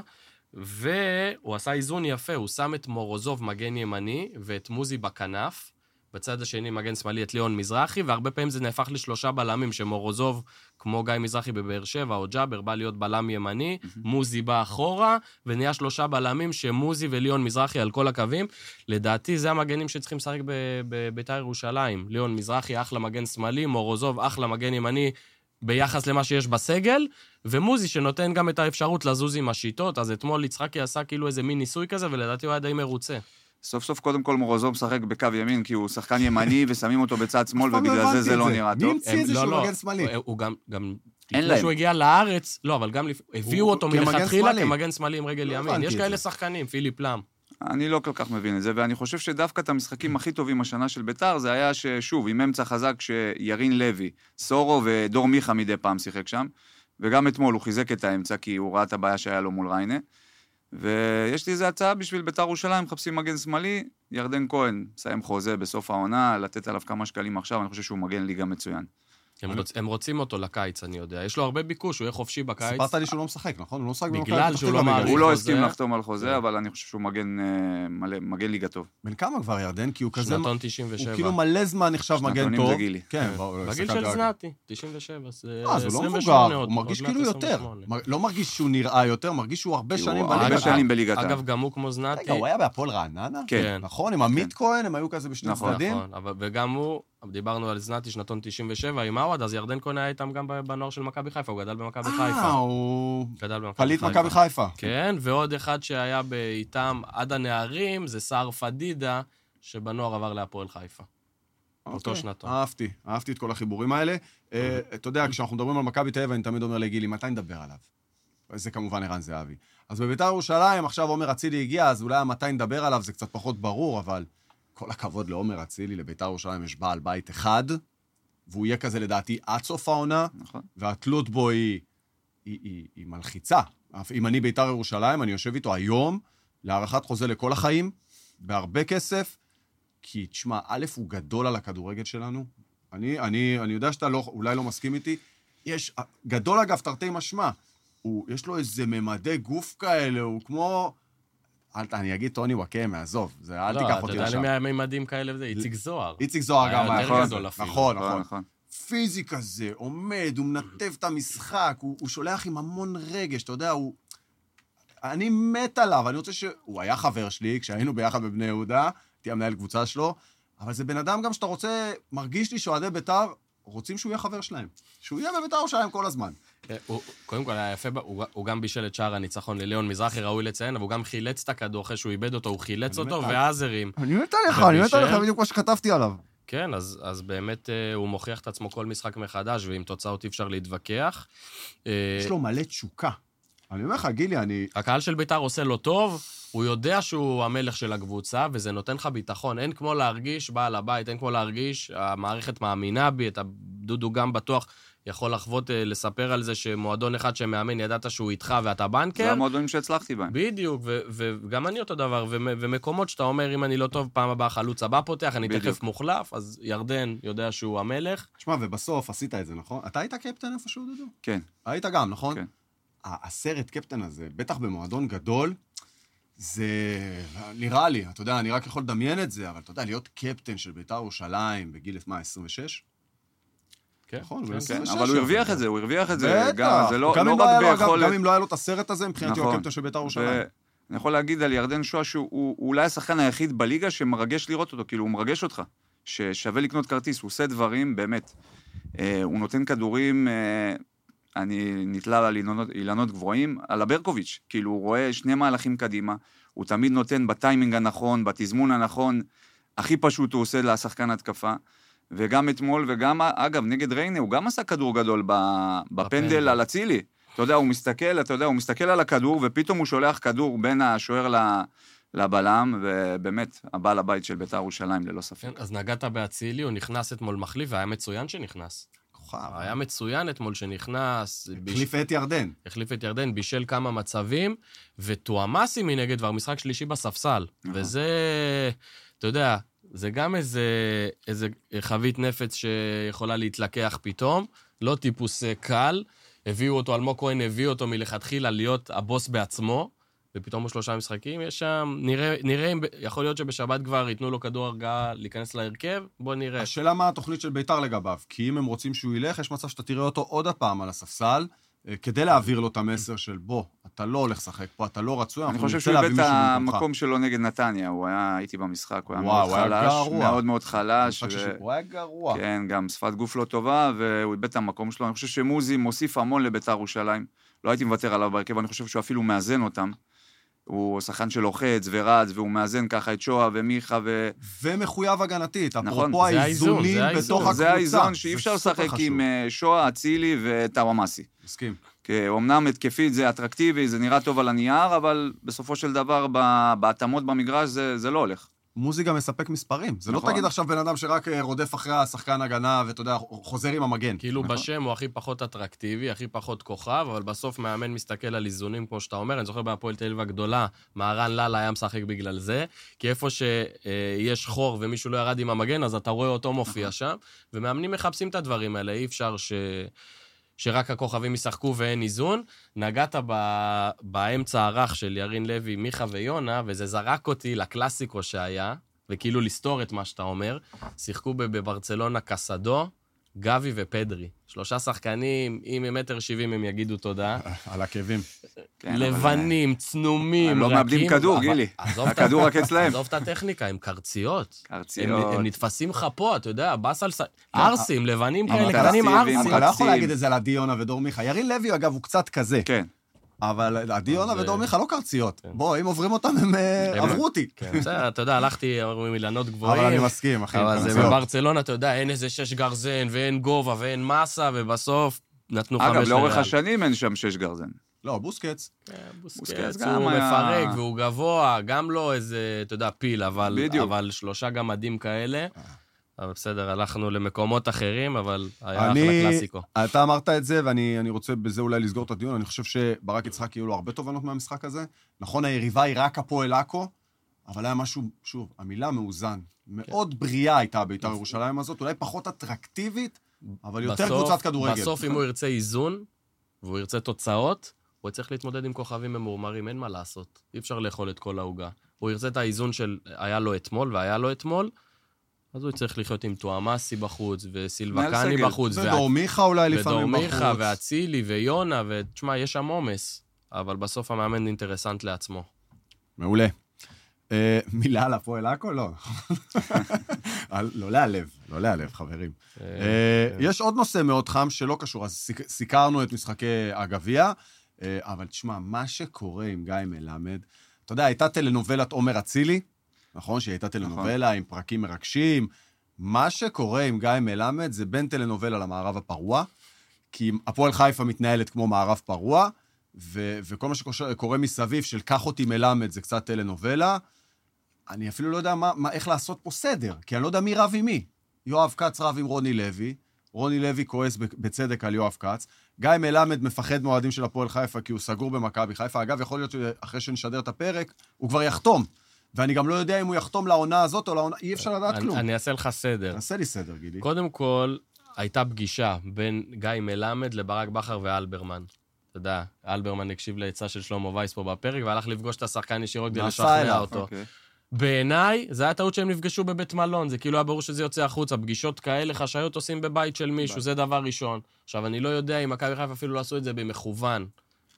והוא עשה איזון יפה, הוא שם את מורוזוב מגן ימני, ואת מוזי בכנף, בצד השני מגן שמאלי את ליאון מזרחי, והרבה פעמים זה נהפך לשלושה בלמים, שמורוזוב, כמו גיא מזרחי בבאר שבע, או ג'אבר, בא להיות בלם ימני, מוזי בא אחורה, ונהיה שלושה בלמים, שמוזי וליאון מזרחי על כל הקווים. לדעתי, זה המגנים שצריכים לשחק בבית"ר ירושלים. ליאון מזרחי, אחלה מגן שמאלי, מורוזוב, אחלה מגן ימני, ביחס למה שיש בסגל, ומוזי שנותן גם את האפשרות לזוז עם השיטות, אז אתמול יצחקי עשה כאילו איזה מין ניסוי כזה, ולדעתי הוא היה די מרוצה. סוף סוף קודם כל מורוזוב משחק בקו ימין, כי הוא שחקן ימני ושמים אותו בצד שמאל, ובגלל זה זה לא נראה טוב. מי המציא את זה שהוא מגן שמאלי? הוא גם, גם, לפני שהוא הגיע לארץ, לא, אבל גם הביאו אותו מלכתחילה כמגן שמאלי עם רגל ימין. יש כאלה שחקנים, פיליפ לם. אני לא כל כך מבין את זה, ואני חושב שדווקא את המשחקים הכי טובים השנה של בית"ר, זה היה ששוב, עם אמצע חזק שירין לוי, סורו ודור מיכה מדי פעם שיחק שם, וגם אתמול הוא חיזק את האמצע, כי הוא ראה את הבעיה שהיה לו מול ריינה. ויש לי איזו הצעה בשביל בית"ר ירושלים, מחפשים מגן שמאלי, ירדן כהן, מסיים חוזה בסוף העונה, לתת עליו כמה שקלים עכשיו, אני חושב שהוא מגן ליגה מצוין. הם, רוצ, הם רוצים אותו לקיץ, אני יודע. יש לו הרבה ביקוש, הוא יהיה חופשי בקיץ. סיפרת לי שהוא לא משחק, נכון? הוא לא משחק במכבי. בגלל שהוא לא מעריך חוזה. הוא לא הסכים לחתום על חוזה, אבל אני חושב שהוא מגן, מלא, מגן ליגה טוב. בן כמה כבר ירדן? כי הוא כזה... שנתון תשעים ושבע. הוא כאילו מלא זמן נחשב מגן טוב. שנתונים זה גילי. כן. בגיל של זנתי, תשעים ושבע. אז הוא לא מבוגר, הוא מרגיש כאילו יותר. לא מרגיש שהוא נראה יותר, מרגיש שהוא הרבה שנים בליגה. הרבה שנים בליגת העל. אגב, גם הוא כמו זנתי. רגע, הוא היה בהפועל רעננה? כן. נכון, עם עמית כהן, הם היו כזה בשני צדדים. נכון, וגם הוא, דיברנו על זנתי שנתון תשעים ושבע עם עווד, אז ירדן כהן היה איתם גם בנוער של מכבי חיפה, הוא גדל במכבי חיפה. אה, הוא... גדל במכבי פליט חיפה. מכבי חיפה. כן, ועוד אחד שהיה איתם עד הנערים, זה סער פדידה, שבנוער עבר להפועל חיפה. אותו שנתון. אהבתי, אהבתי את כל החיבורים האלה. אתה יודע, כשאנחנו מדברים על מכבי תל אביב, אני תמיד אומר לגילי, מתי נדבר עליו? זה כמובן ערן זהבי. אז בבית"ר ירושלים, עכשיו עומר אצילי הגיע, אז אולי מתי נדבר עליו, זה קצת פחות ברור, אבל כל הכבוד לעומר אצילי, לבית"ר ירושלים יש בעל בית אחד, והוא יהיה כזה לדעתי עד סוף העונה, נכון. והתלות בו היא, היא, היא, היא מלחיצה. אם אני בית"ר ירושלים, אני יושב איתו היום, להערכת חוזה לכל החיים, בהרבה כסף, כי תשמע, א' הוא גדול על הכדורגל שלנו, אני, אני, אני יודע שאתה לא, אולי לא מסכים איתי, יש, גדול אגב, תרתי משמע, הוא, יש לו איזה ממדי גוף כאלה, הוא כמו... אל ת, אני אגיד טוני וואקמה, עזוב, זה אל תיקח אותי לשם. לא, אתה עכשיו. יודע למי ממדים כאלה וזה, איציק זוהר. איציק זוהר גם היה יותר גדול אפילו. נכון, נכון. פיזי כזה, עומד, הוא מנתב את המשחק, הוא, הוא שולח עם המון רגש, אתה יודע, הוא... אני מת עליו, אני רוצה ש... הוא היה חבר שלי, כשהיינו ביחד בבני יהודה, הייתי המנהל קבוצה שלו, אבל זה בן אדם גם שאתה רוצה, מרגיש לי שאוהדי בית"ר, רוצים שהוא יהיה חבר שלהם. שהוא יהיה בבית"ר ירושלים כל הזמן. קודם כל, היה יפה, הוא גם בישל את שער הניצחון לליאון מזרחי, ראוי לציין, אבל הוא גם חילץ את הכדור אחרי שהוא איבד אותו, הוא חילץ אותו, ואז הרים. אני מת עליך, אני מת עליך, בדיוק כמו שכתבתי עליו. כן, אז באמת הוא מוכיח את עצמו כל משחק מחדש, ועם תוצאות אי אפשר להתווכח. יש לו מלא תשוקה. אני אומר לך, גילי, אני... הקהל של בית"ר עושה לו טוב, הוא יודע שהוא המלך של הקבוצה, וזה נותן לך ביטחון. אין כמו להרגיש בעל הבית, אין כמו להרגיש, המערכת מאמינה בי, את הדודו גם בטוח יכול לחוות לספר על זה שמועדון אחד שמאמן ידעת שהוא איתך ואתה בנקר. זה המועדונים שהצלחתי בהם. בדיוק, וגם אני אותו דבר, ומקומות שאתה אומר, אם אני לא טוב, פעם הבאה חלוץ הבא פותח, אני תכף מוחלף, אז ירדן יודע שהוא המלך. תשמע, ובסוף עשית את זה, נכון? אתה היית קפטן איפשהו, דודו? כן. היית גם, נכון? כן. הסרט קפטן הזה, בטח במועדון גדול, זה נראה לי, אתה יודע, אני רק יכול לדמיין את זה, אבל אתה יודע, להיות קפטן של בית"ר ירושלים בגיל, מה, עשרים ושש? נכון, אבל הוא הרוויח את זה, הוא הרוויח את זה, זה לא רק ביכולת... גם אם לא היה לו את הסרט הזה, מבחינתי הוא הקפטן של בית"ר ירושלים. אני יכול להגיד על ירדן שועה שהוא אולי השחקן היחיד בליגה שמרגש לראות אותו, כאילו הוא מרגש אותך. ששווה לקנות כרטיס, הוא עושה דברים, באמת. הוא נותן כדורים, אני נתלה על אילנות, אילנות גבוהים, על הברקוביץ', כאילו הוא רואה שני מהלכים קדימה, הוא תמיד נותן בטיימינג הנכון, בתזמון הנכון, הכי פשוט הוא עושה לשחקן התקפה, וגם אתמול, וגם, אגב, נגד ריינה, הוא גם עשה כדור גדול בפנדל על הצילי. אתה יודע, הוא מסתכל, אתה יודע, הוא מסתכל על הכדור, ופתאום הוא שולח כדור בין השוער לבלם, ובאמת, הבעל הבית של בית"ר ירושלים, ללא ספק. אז נגעת בהצילי, הוא נכנס אתמול מחליף, והיה מצוין שנכנס. היה מצוין אתמול שנכנס. החליף את ירדן. החליף את ירדן, בישל כמה מצבים, וטועמאסי מנגד כבר משחק שלישי בספסל. וזה, אתה יודע, זה גם איזה, איזה חבית נפץ שיכולה להתלקח פתאום, לא טיפוס קל, הביאו אותו, אלמוג כהן הביא אותו מלכתחילה להיות הבוס בעצמו, ופתאום הוא שלושה משחקים, יש שם, נראה, נראה, יכול להיות שבשבת כבר ייתנו לו כדור הרגעה להיכנס להרכב, בוא נראה. השאלה מה התוכנית של בית"ר לגביו, כי אם הם רוצים שהוא ילך, יש מצב שאתה תראה אותו עוד הפעם על הספסל, כדי להעביר לו את המסר של בוא, אתה לא הולך לשחק פה, אתה לא רצוי, אני חושב שהוא הבאת המקום שלו נגד נתניה, הוא היה, הייתי במשחק, הוא היה מאוד חלש, מאוד מאוד חלש. הוא היה גרוע. כן, גם שפת גוף לא טובה, והוא הבאת המקום שלו. אני חושב שמוזי מוסיף המון לבית"ר ירושלים, לא הייתי מוותר עליו בהרכב, אני חושב שהוא אפילו מאזן אותם. הוא שחקן של לוחץ ורץ, והוא מאזן ככה את שואה ומיכה ו... ומחויב הגנתית, אפרופו האיזונים בתוך הקבוצה. זה האיזון שאי אפשר לשחק עם שואה, אצילי וטאוואמאסי. מסכים. כי אומנם התקפית זה אטרקטיבי, זה נראה טוב על הנייר, אבל בסופו של דבר, בהתאמות במגרש זה, זה לא הולך. מוזי גם מספק מספרים. זה לא תגיד עכשיו בן אדם שרק רודף אחרי השחקן הגנה, ואתה יודע, חוזר עם המגן. כאילו בשם הוא הכי פחות אטרקטיבי, הכי פחות כוכב, אבל בסוף מאמן מסתכל על איזונים, כמו שאתה אומר. אני זוכר בהפועל תל אביב הגדולה, מהרן ללה היה משחק בגלל זה, כי איפה שיש חור ומישהו לא ירד עם המגן, אז אתה רואה אותו מופיע שם, ומאמנים מחפשים את הדברים האלה. אי אפשר ש... שרק הכוכבים ישחקו ואין איזון. נגעת ב... באמצע הרך של ירין לוי, מיכה ויונה, וזה זרק אותי לקלאסיקו שהיה, וכאילו לסתור את מה שאתה אומר. שיחקו בברצלונה קסדו, גבי ופדרי. שלושה שחקנים, אם הם מטר שבעים הם יגידו תודה. על עקבים. לבנים, צנומים, רכים. הם לא מאבדים כדור, גילי. הכדור רק אצלהם. עזוב את הטכניקה, הם קרציות. קרציות. הם נתפסים לך פה, אתה יודע, בסל... ארסים, לבנים כאלה, קטנים ארסים. אתה לא יכול להגיד את זה על עדי יונה ודור מיכה. ירין לוי, אגב, הוא קצת כזה. כן. אבל עדי יונה ודור מיכה לא קרציות. בוא, אם עוברים אותם, הם עברו אותי. אתה יודע, הלכתי עם אילנות גבוהים. אבל אני מסכים, אחי. אבל זה בברצלונה, אתה יודע, אין איזה שש גרזן, ואין גובה, ואין מסה, ובסוף נתנו חמש לריאל. אגב, לאורך השנים אין שם שש גרזן. לא, בוסקץ. בוסקץ, הוא מפרק, והוא גבוה, גם לא איזה, אתה יודע, פיל, אבל שלושה גמדים כאלה. אבל בסדר, הלכנו למקומות אחרים, אבל היה אחלה קלאסיקו. אתה אמרת את זה, ואני רוצה בזה אולי לסגור את הדיון. אני חושב שברק יצחק יהיו לו הרבה תובנות מהמשחק הזה. נכון, היריבה היא רק הפועל עכו, אבל היה משהו, שוב, המילה מאוזן. מאוד בריאה הייתה בית"ר ירושלים הזאת, אולי פחות אטרקטיבית, אבל יותר קבוצת כדורגל. בסוף, אם הוא ירצה איזון, והוא ירצה תוצאות, הוא צריך להתמודד עם כוכבים ממורמרים, אין מה לעשות. אי אפשר לאכול את כל ההוגה. הוא ירצה את האיזון של היה לו אתמול, והיה לו אתמול, אז הוא צריך לחיות עם טועמאסי בחוץ, וסילבקני בחוץ. ודור מיכה אולי לפעמים בחוץ. ודור מיכה, ואצילי, ויונה, ותשמע, יש שם עומס, אבל בסוף המאמן אינטרסנט לעצמו. מעולה. מילה על הפועל עכו? לא. לא להלב, לא להלב, חברים. יש עוד נושא מאוד חם שלא קשור, אז סיקרנו את משחקי הגביע, אבל תשמע, מה שקורה עם גיא מלמד, אתה יודע, הייתה טלנובלת עומר אצילי, נכון, שהיא הייתה טלנובלה עם פרקים מרגשים. מה שקורה עם גיא מלמד זה בין טלנובלה למערב הפרוע, כי הפועל חיפה מתנהלת כמו מערב פרוע, ו- וכל מה שקורה מסביב של קח אותי מלמד זה קצת טלנובלה. אני אפילו לא יודע מה, מה, איך לעשות פה סדר, כי אני לא יודע מי רב עם מי. יואב קץ רב עם רוני לוי, רוני לוי כועס בצדק על יואב קץ, גיא מלמד מפחד מועדים של הפועל חיפה כי הוא סגור במכבי חיפה. אגב, יכול להיות שאחרי שנשדר את הפרק, הוא כבר יחתום. ואני גם לא יודע אם הוא יחתום לעונה הזאת או לעונה, אי אפשר לדעת כלום. אני אעשה לך סדר. נעשה לי סדר, גילי. קודם כל, הייתה פגישה בין גיא מלמד לברק בכר ואלברמן. אתה יודע, אלברמן הקשיב לעצה של שלמה וייס פה בפרק, והלך לפגוש את השחקן ישירות כדי לשכנע אותו. בעיניי, זה היה טעות שהם נפגשו בבית מלון, זה כאילו היה ברור שזה יוצא החוצה, פגישות כאלה חשאיות עושים בבית של מישהו, זה דבר ראשון. עכשיו, אני לא יודע אם מכבי חיפה אפילו לא עשו את זה במכוון.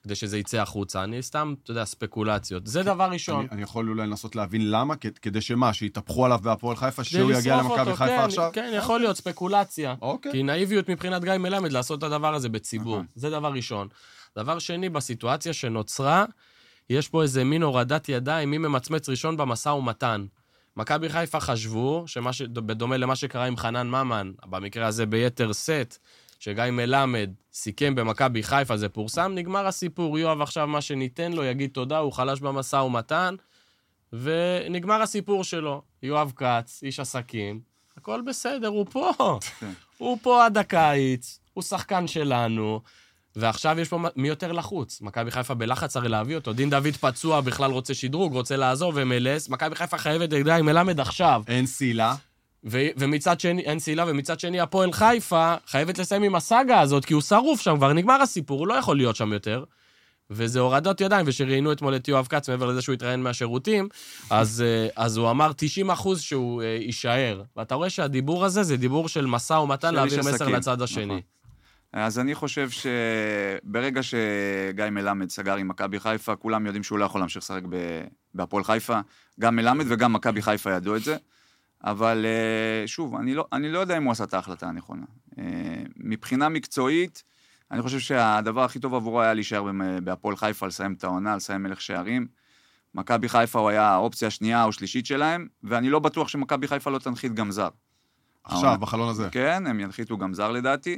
כדי שזה יצא החוצה. אני סתם, אתה יודע, ספקולציות. זה דבר ראשון. אני, אני יכול אולי לנסות להבין למה, כדי שמה, שיתהפכו עליו בהפועל חיפה, שהוא יגיע למכבי חיפה כן, עכשיו? כן, יכול להיות ספקולציה. אוקיי. כי נאיביות מבחינת גיא מלמד לעשות את הדבר הזה בציבור. זה דבר ראשון. דבר שני, בסיטואציה שנוצרה, יש פה איזה מין הורדת ידיים, מי ממצמץ ראשון במשא ומתן. מכבי חיפה חשבו, בדומה למה שקרה עם חנן ממן, במקרה הזה ביתר סט, שגיא מלמד סיכם במכבי חיפה, זה פורסם, נגמר הסיפור, יואב עכשיו מה שניתן לו, יגיד תודה, הוא חלש במשא ומתן, ונגמר הסיפור שלו. יואב כץ, איש עסקים, הכל בסדר, הוא פה. הוא פה עד הקיץ, הוא שחקן שלנו, ועכשיו יש פה מי יותר לחוץ. מכבי חיפה בלחץ הרי להביא אותו. דין דוד פצוע, בכלל רוצה שדרוג, רוצה לעזוב ומלס. מכבי חיפה חייבת גיא מלמד עכשיו. אין סילה. ו- ומצד שני, אין סילה, ומצד שני הפועל חיפה חייבת לסיים עם הסאגה הזאת, כי הוא שרוף שם, כבר נגמר הסיפור, הוא לא יכול להיות שם יותר. וזה הורדות ידיים, ושראיינו אתמול את יואב כץ, מעבר לזה שהוא התראיין מהשירותים, אז, אז הוא אמר תשעים אחוז שהוא יישאר. ואתה רואה שהדיבור הזה זה דיבור של מסע ומתן להעביר מסר לצד השני. אז אני חושב שברגע שגיא מלמד סגר עם מכבי חיפה, כולם יודעים שהוא לא יכול להמשיך לשחק בהפועל חיפה, גם מלמד וגם מכבי חיפה ידעו את זה, אבל שוב, אני לא, אני לא יודע אם הוא עשה את ההחלטה הנכונה. מבחינה מקצועית, אני חושב שהדבר הכי טוב עבורו היה להישאר בהפועל חיפה, לסיים את העונה, לסיים מלך שערים. מכבי חיפה הוא היה האופציה השנייה או שלישית שלהם, ואני לא בטוח שמכבי חיפה לא תנחית גם זר. עכשיו, בחלון הזה. כן, הם ינחיתו גם זר לדעתי.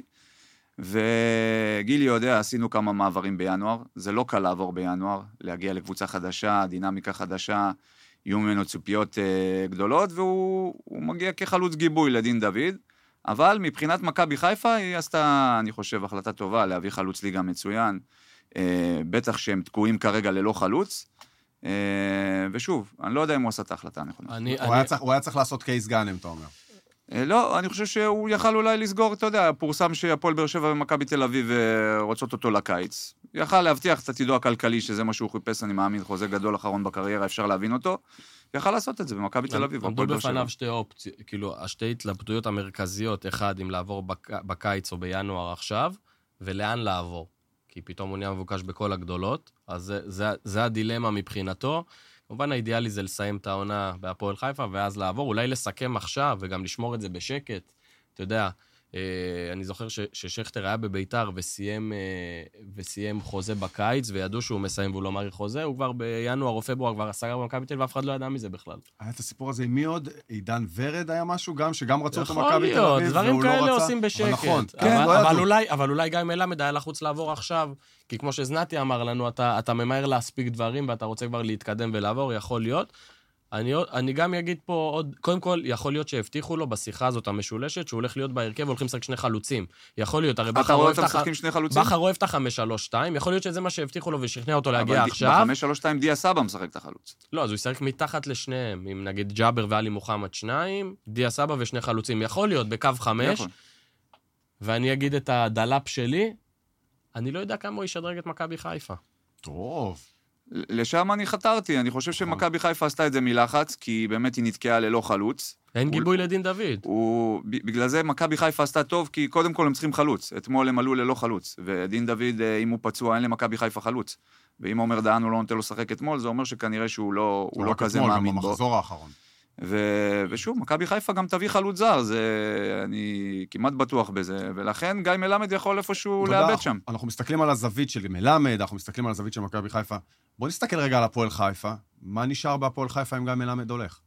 וגילי יודע, עשינו כמה מעברים בינואר, זה לא קל לעבור בינואר, להגיע לקבוצה חדשה, דינמיקה חדשה, יהיו ממנו ציפיות uh, גדולות, והוא מגיע כחלוץ גיבוי לדין דוד, אבל מבחינת מכבי חיפה, היא עשתה, אני חושב, החלטה טובה, להביא חלוץ ליגה מצוין, uh, בטח שהם תקועים כרגע ללא חלוץ, uh, ושוב, אני לא יודע אם הוא עשה את ההחלטה הנכונה. אני, הוא, אני... היה צריך, הוא היה צריך לעשות קייס גאנם, אתה אומר. לא, אני חושב שהוא יכל אולי לסגור, אתה יודע, פורסם שהפועל באר שבע ומכבי תל אביב רוצות אותו לקיץ. יכל להבטיח את עתידו הכלכלי, שזה מה שהוא חיפש, אני מאמין, חוזה גדול אחרון בקריירה, אפשר להבין אותו. יכל לעשות את זה במכבי תל אביב. עמדו בפניו שתי אופציות, כאילו, השתי התלבטויות המרכזיות, אחד, אם לעבור בקיץ או בינואר עכשיו, ולאן לעבור. כי פתאום הוא נהיה מבוקש בכל הגדולות, אז זה, זה, זה הדילמה מבחינתו. כמובן האידיאלי זה לסיים את העונה בהפועל חיפה, ואז לעבור, אולי לסכם עכשיו, וגם לשמור את זה בשקט. אתה יודע, אני זוכר ששכטר היה בביתר וסיים, וסיים חוזה בקיץ, וידעו שהוא מסיים והוא לא מאריך חוזה, הוא כבר בינואר או פברואר כבר סגר במכבי תל אביב, ואף אחד לא ידע מזה בכלל. היה את הסיפור הזה, מי עוד? עידן ורד היה משהו גם, שגם רצו אותו מכבי תל אביב, יכול להיות, דברים כאלה עושים בשקט. נכון, כן, אבל אולי, אבל אולי גיא מלמד היה לחוץ לעבור עכשיו, כי כמו שזנתי אמר לנו, אתה, אתה ממהר להספיק דברים, ואתה רוצה כבר להתקדם ולעבור, יכול להיות. אני, אני גם אגיד פה עוד, קודם כל, יכול להיות שהבטיחו לו בשיחה הזאת המשולשת, שהוא הולך להיות בהרכב והולכים לשחק שני חלוצים. יכול להיות, הרי בכר אוהב את ה-חמש שלוש שתיים, יכול להיות שזה מה שהבטיחו לו ושכנע אותו להגיע עכשיו. ב-חמש שלוש שתיים דיה סבא משחק את החלוץ. לא, אז הוא ישחק מתחת לשניהם, אם נגיד ג'אבר ואלי מוחמד שניים, דיה סבא ושני חלוצים. יכול להיות בקו חמש, ואני אגיד את הדלאפ שלי, אני לא יודע כמה הוא ישדרג את מכבי חיפה. טוב. לשם אני חתרתי, אני חושב שמכבי חיפה עשתה את זה מלחץ, כי באמת היא נתקעה ללא חלוץ. אין גיבוי לדין דוד. בגלל זה מכבי חיפה עשתה טוב, כי קודם כל הם צריכים חלוץ. אתמול הם עלו ללא חלוץ, ודין דוד, אם הוא פצוע, אין למכבי חיפה חלוץ. ואם אומר דהן הוא לא נותן לו לשחק אתמול, זה אומר שכנראה שהוא לא כזה מאמין בו. גם במחזור האחרון. ושוב, מכבי חיפה גם תביא חלוץ זר, אני כמעט בטוח בזה, ולכן גיא מלמד יכול איפשהו לאבד שם. אנחנו מסתכלים על הזווית של מלמד, אנחנו מסתכלים על הזווית של מכבי חיפה. בוא נסתכל רגע על הפועל חיפה. מה נשאר בהפועל חיפה אם גיא מלמד הולך?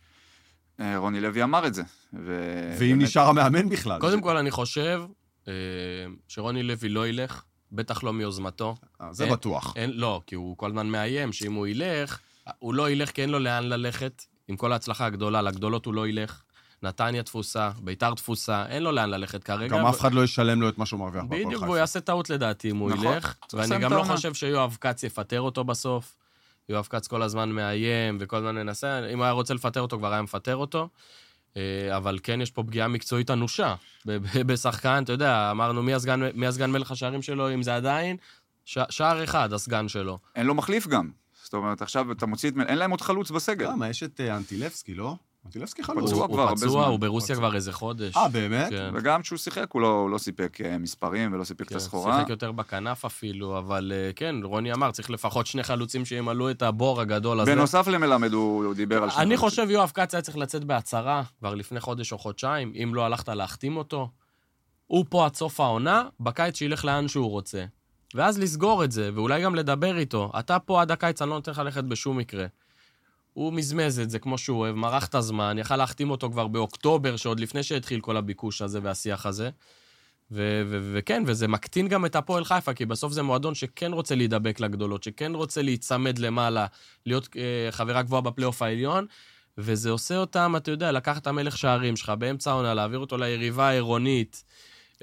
רוני לוי אמר את זה. ואם נשאר המאמן בכלל? קודם כל אני חושב שרוני לוי לא ילך, בטח לא מיוזמתו. זה בטוח. לא, כי הוא כל הזמן מאיים שאם הוא ילך, הוא לא ילך כי אין לו לאן ללכת. עם כל ההצלחה הגדולה, לגדולות הוא לא ילך, נתניה תפוסה, ביתר תפוסה, אין לו לאן ללכת כרגע. גם אף אחד לא ישלם לו את מה שהוא מרוויח בהפועל חיפה. בדיוק, והוא יעשה טעות לדעתי אם הוא ילך, ואני גם לא חושב שיואב כץ יפטר אותו בסוף. יואב כץ כל הזמן מאיים וכל הזמן ננסה, אם הוא היה רוצה לפטר אותו, כבר היה מפטר אותו, אבל כן יש פה פגיעה מקצועית אנושה, בשחקן, אתה יודע, אמרנו מי הסגן מלך השערים שלו, אם זה עדיין, שער אחד הסגן שלו. אין לו מחליף גם. זאת אומרת, עכשיו אתה מוציא את... אין להם עוד חלוץ בסגל. למה? יש את אנטילבסקי, לא? מטילבסקי חלוץ. הוא פצוע, הוא ברוסיה כבר איזה חודש. אה, באמת? וגם כשהוא שיחק, הוא לא סיפק מספרים ולא סיפק את הסחורה. שיחק יותר בכנף אפילו, אבל כן, רוני אמר, צריך לפחות שני חלוצים שימלאו את הבור הגדול הזה. בנוסף למלמד הוא דיבר על שני. אני חושב יואב קץ היה צריך לצאת בהצהרה, כבר לפני חודש או חודשיים, אם לא הלכת להחתים אותו. הוא פה עד סוף העונה, בקיץ שילך לאן שהוא רוצה. ואז לסגור את זה, ואולי גם לדבר איתו. אתה פה עד הקיץ, אני לא נותן לך ללכת בשום מקרה. הוא מזמז את זה כמו שהוא אוהב, מרח את הזמן, יכל להחתים אותו כבר באוקטובר, שעוד לפני שהתחיל כל הביקוש הזה והשיח הזה. ו- ו- וכן, וזה מקטין גם את הפועל חיפה, כי בסוף זה מועדון שכן רוצה להידבק לגדולות, שכן רוצה להיצמד למעלה, להיות אה, חברה גבוהה בפלייאוף העליון, וזה עושה אותם, אתה יודע, לקחת את המלך שערים שלך באמצע העונה, להעביר אותו ליריבה העירונית, אה,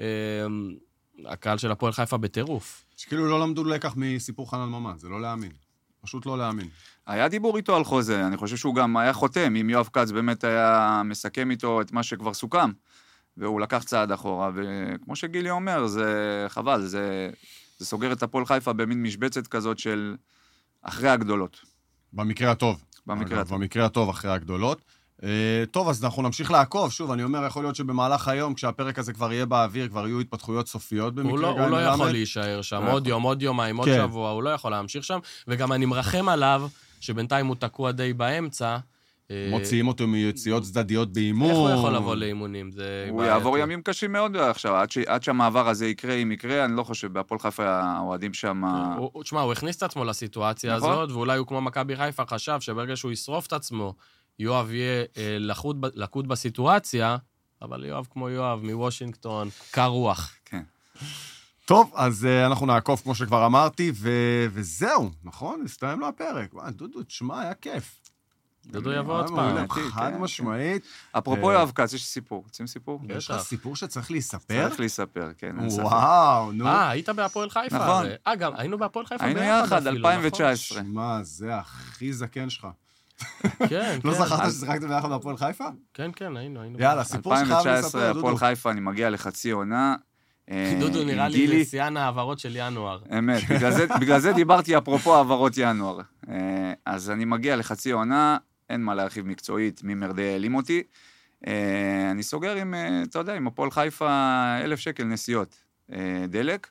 הקהל של הפועל חיפה בטירוף. שכאילו לא למדו לקח מסיפור חנן ממן, זה לא להאמין. פשוט לא להאמין. היה דיבור איתו על חוזה, אני חושב שהוא גם היה חותם, אם יואב קץ באמת היה מסכם איתו את מה שכבר סוכם, והוא לקח צעד אחורה, וכמו שגילי אומר, זה חבל, זה, זה סוגר את הפועל חיפה במין משבצת כזאת של אחרי הגדולות. במקרה הטוב. במקרה הטוב. במקרה הטוב אחרי הגדולות. טוב, אז אנחנו נמשיך לעקוב. שוב, אני אומר, יכול להיות שבמהלך היום, כשהפרק הזה כבר יהיה באוויר, כבר יהיו התפתחויות סופיות במקרה. הוא לא, הוא לא יכול להישאר שם, עוד יום, עוד יומיים, עוד שבוע, הוא לא יכול להמשיך שם, וגם אני מרחם עליו, שבינתיים הוא תקוע די באמצע. מוציאים אותו מיציאות צדדיות באימון. איך הוא יכול לבוא לאימונים? הוא יעבור ימים קשים מאוד עכשיו, עד שהמעבר הזה יקרה, אם יקרה, אני לא חושב, בהפועל חיפה האוהדים שם... תשמע, הוא הכניס את עצמו לסיטואציה הזאת, ואולי הוא כמו מכבי חיפה חשב שברגע שהוא ישרוף את עצמו, יואב יהיה לקוד בסיטואציה, אבל יואב כמו יואב, מוושינגטון, קר רוח. כן. טוב, אז אנחנו נעקוב כמו שכבר אמרתי, וזהו, נכון? הסתיים לו הפרק. דודו, תשמע, היה כיף. דודו יבוא עוד פעם. חד משמעית. אפרופו יואב קץ, יש סיפור. רוצים סיפור? יש לך סיפור שצריך להיספר? צריך להיספר, כן. וואו, נו. אה, היית בהפועל חיפה. נכון. אה, גם, היינו בהפועל חיפה ביחד. היינו יחד, אלפיים תשע עשרה. מה, זה הכי זקן שלך. כן, כן. לא זכרת ששיחקתם ביחד בהפועל חיפה? כן, כן, היינו, היינו. יאללה, סיפור שחייב לספר, אלפיים תשע עשרה, הפועל חיפה, אני מגיע לחצי עונה. דודו נראה לי לשיאן העברות של ינואר. אמת, בגלל זה דיברתי אפרופו העברות ינואר. אז אני מגיע לחצי עונה, אין מה להרחיב מקצועית, ממרדי העלים אותי. אני סוגר עם, אתה יודע, עם הפועל חיפה אלף שקל נסיעות דלק.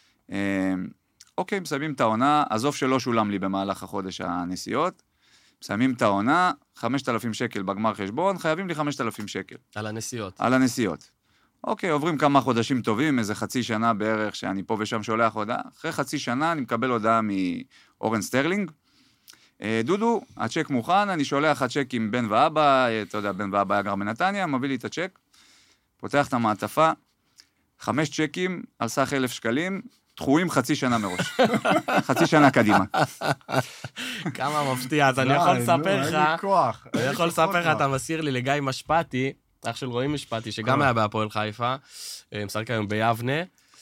אוקיי, מסיימים את העונה, עזוב שלא שולם לי במהלך החודש הנסיעות. מסיימים את העונה, חמשת אלפים שקל בגמר חשבון, חייבים לי חמשת אלפים שקל. על הנסיעות. על הנסיעות. אוקיי, עוברים כמה חודשים טובים, איזה חצי שנה בערך, שאני פה ושם שולח הודעה. אחרי חצי שנה אני מקבל הודעה מאורן סטרלינג. דודו, הצ'ק מוכן, אני שולח הצ'ק עם בן ואבא, אתה יודע, בן ואבא היה גר בנתניה, מביא לי את הצ'ק, פותח את המעטפה, חמש צ'קים על סך אלף שקלים, דחויים חצי שנה מראש. חצי שנה קדימה. כמה מפתיע, אז אני יכול לספר לך, אני יכול לספר לך, אתה מסיר לי לגיא משפטי, אח של רועי משפטי, שגם היה בהפועל חיפה, משחק היום ביבנה,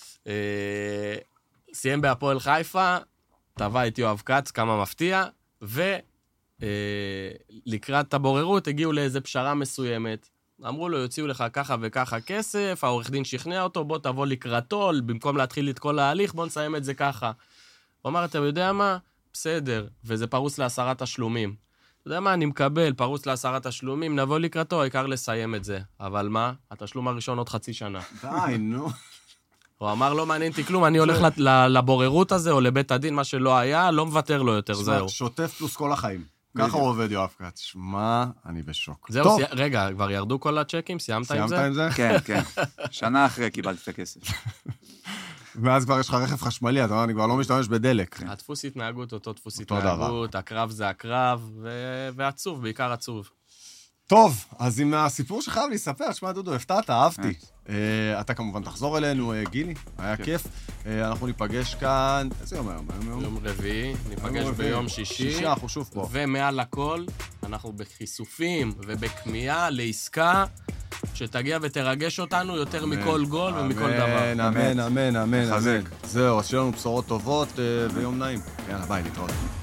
סיים בהפועל חיפה, טבע את יואב קץ, כמה מפתיע, ולקראת הבוררות הגיעו לאיזו פשרה מסוימת, אמרו לו, יוציאו לך ככה וככה כסף, העורך דין שכנע אותו, בוא תבוא לקראתו, במקום להתחיל את כל ההליך, בוא נסיים את זה ככה. הוא אמר, אתה יודע מה? בסדר, וזה פרוס לעשרה תשלומים. אתה יודע מה? אני מקבל, פרוס לעשרה תשלומים, נבוא לקראתו, העיקר לסיים את זה. אבל מה? התשלום הראשון עוד חצי שנה. די, נו. הוא אמר, לא מעניין אותי כלום, אני הולך לבוררות הזה, או לבית הדין, מה שלא היה, לא מוותר לו יותר, זהו. שוטף פלוס כל החיים. ככה הוא עובד יואב קץ. שמע, אני בשוק. זהו, רגע, כבר ירדו כל הצ'קים? סיימת עם זה? סיימת עם זה? כן, כן. שנה אחרי קיבלתי את הכסף. ואז כבר יש לך רכב חשמלי, אתה אומר, אני כבר לא משתמש בדלק. הדפוס התנהגות, אותו דפוס התנהגות, הקרב זה הקרב, ועצוב, בעיקר עצוב. טוב, אז עם הסיפור שחייב להספר, שמע דודו, הפתעת, אהבתי. אתה כמובן תחזור אלינו, גילי, היה כיף. אנחנו ניפגש כאן, איזה יום היום? יום רביעי, ניפגש ביום שישי. שישי, אנחנו שוב פה. ומעל הכל, אנחנו בחיסופים ובכמייה לעסקה, שתגיע ותרגש אותנו יותר מכל גול ומכל דבר. אמן, אמן, אמן, אמן. זהו, אז שיהיה לנו בשורות טובות ויום נעים. יאללה, ביי, להתראות.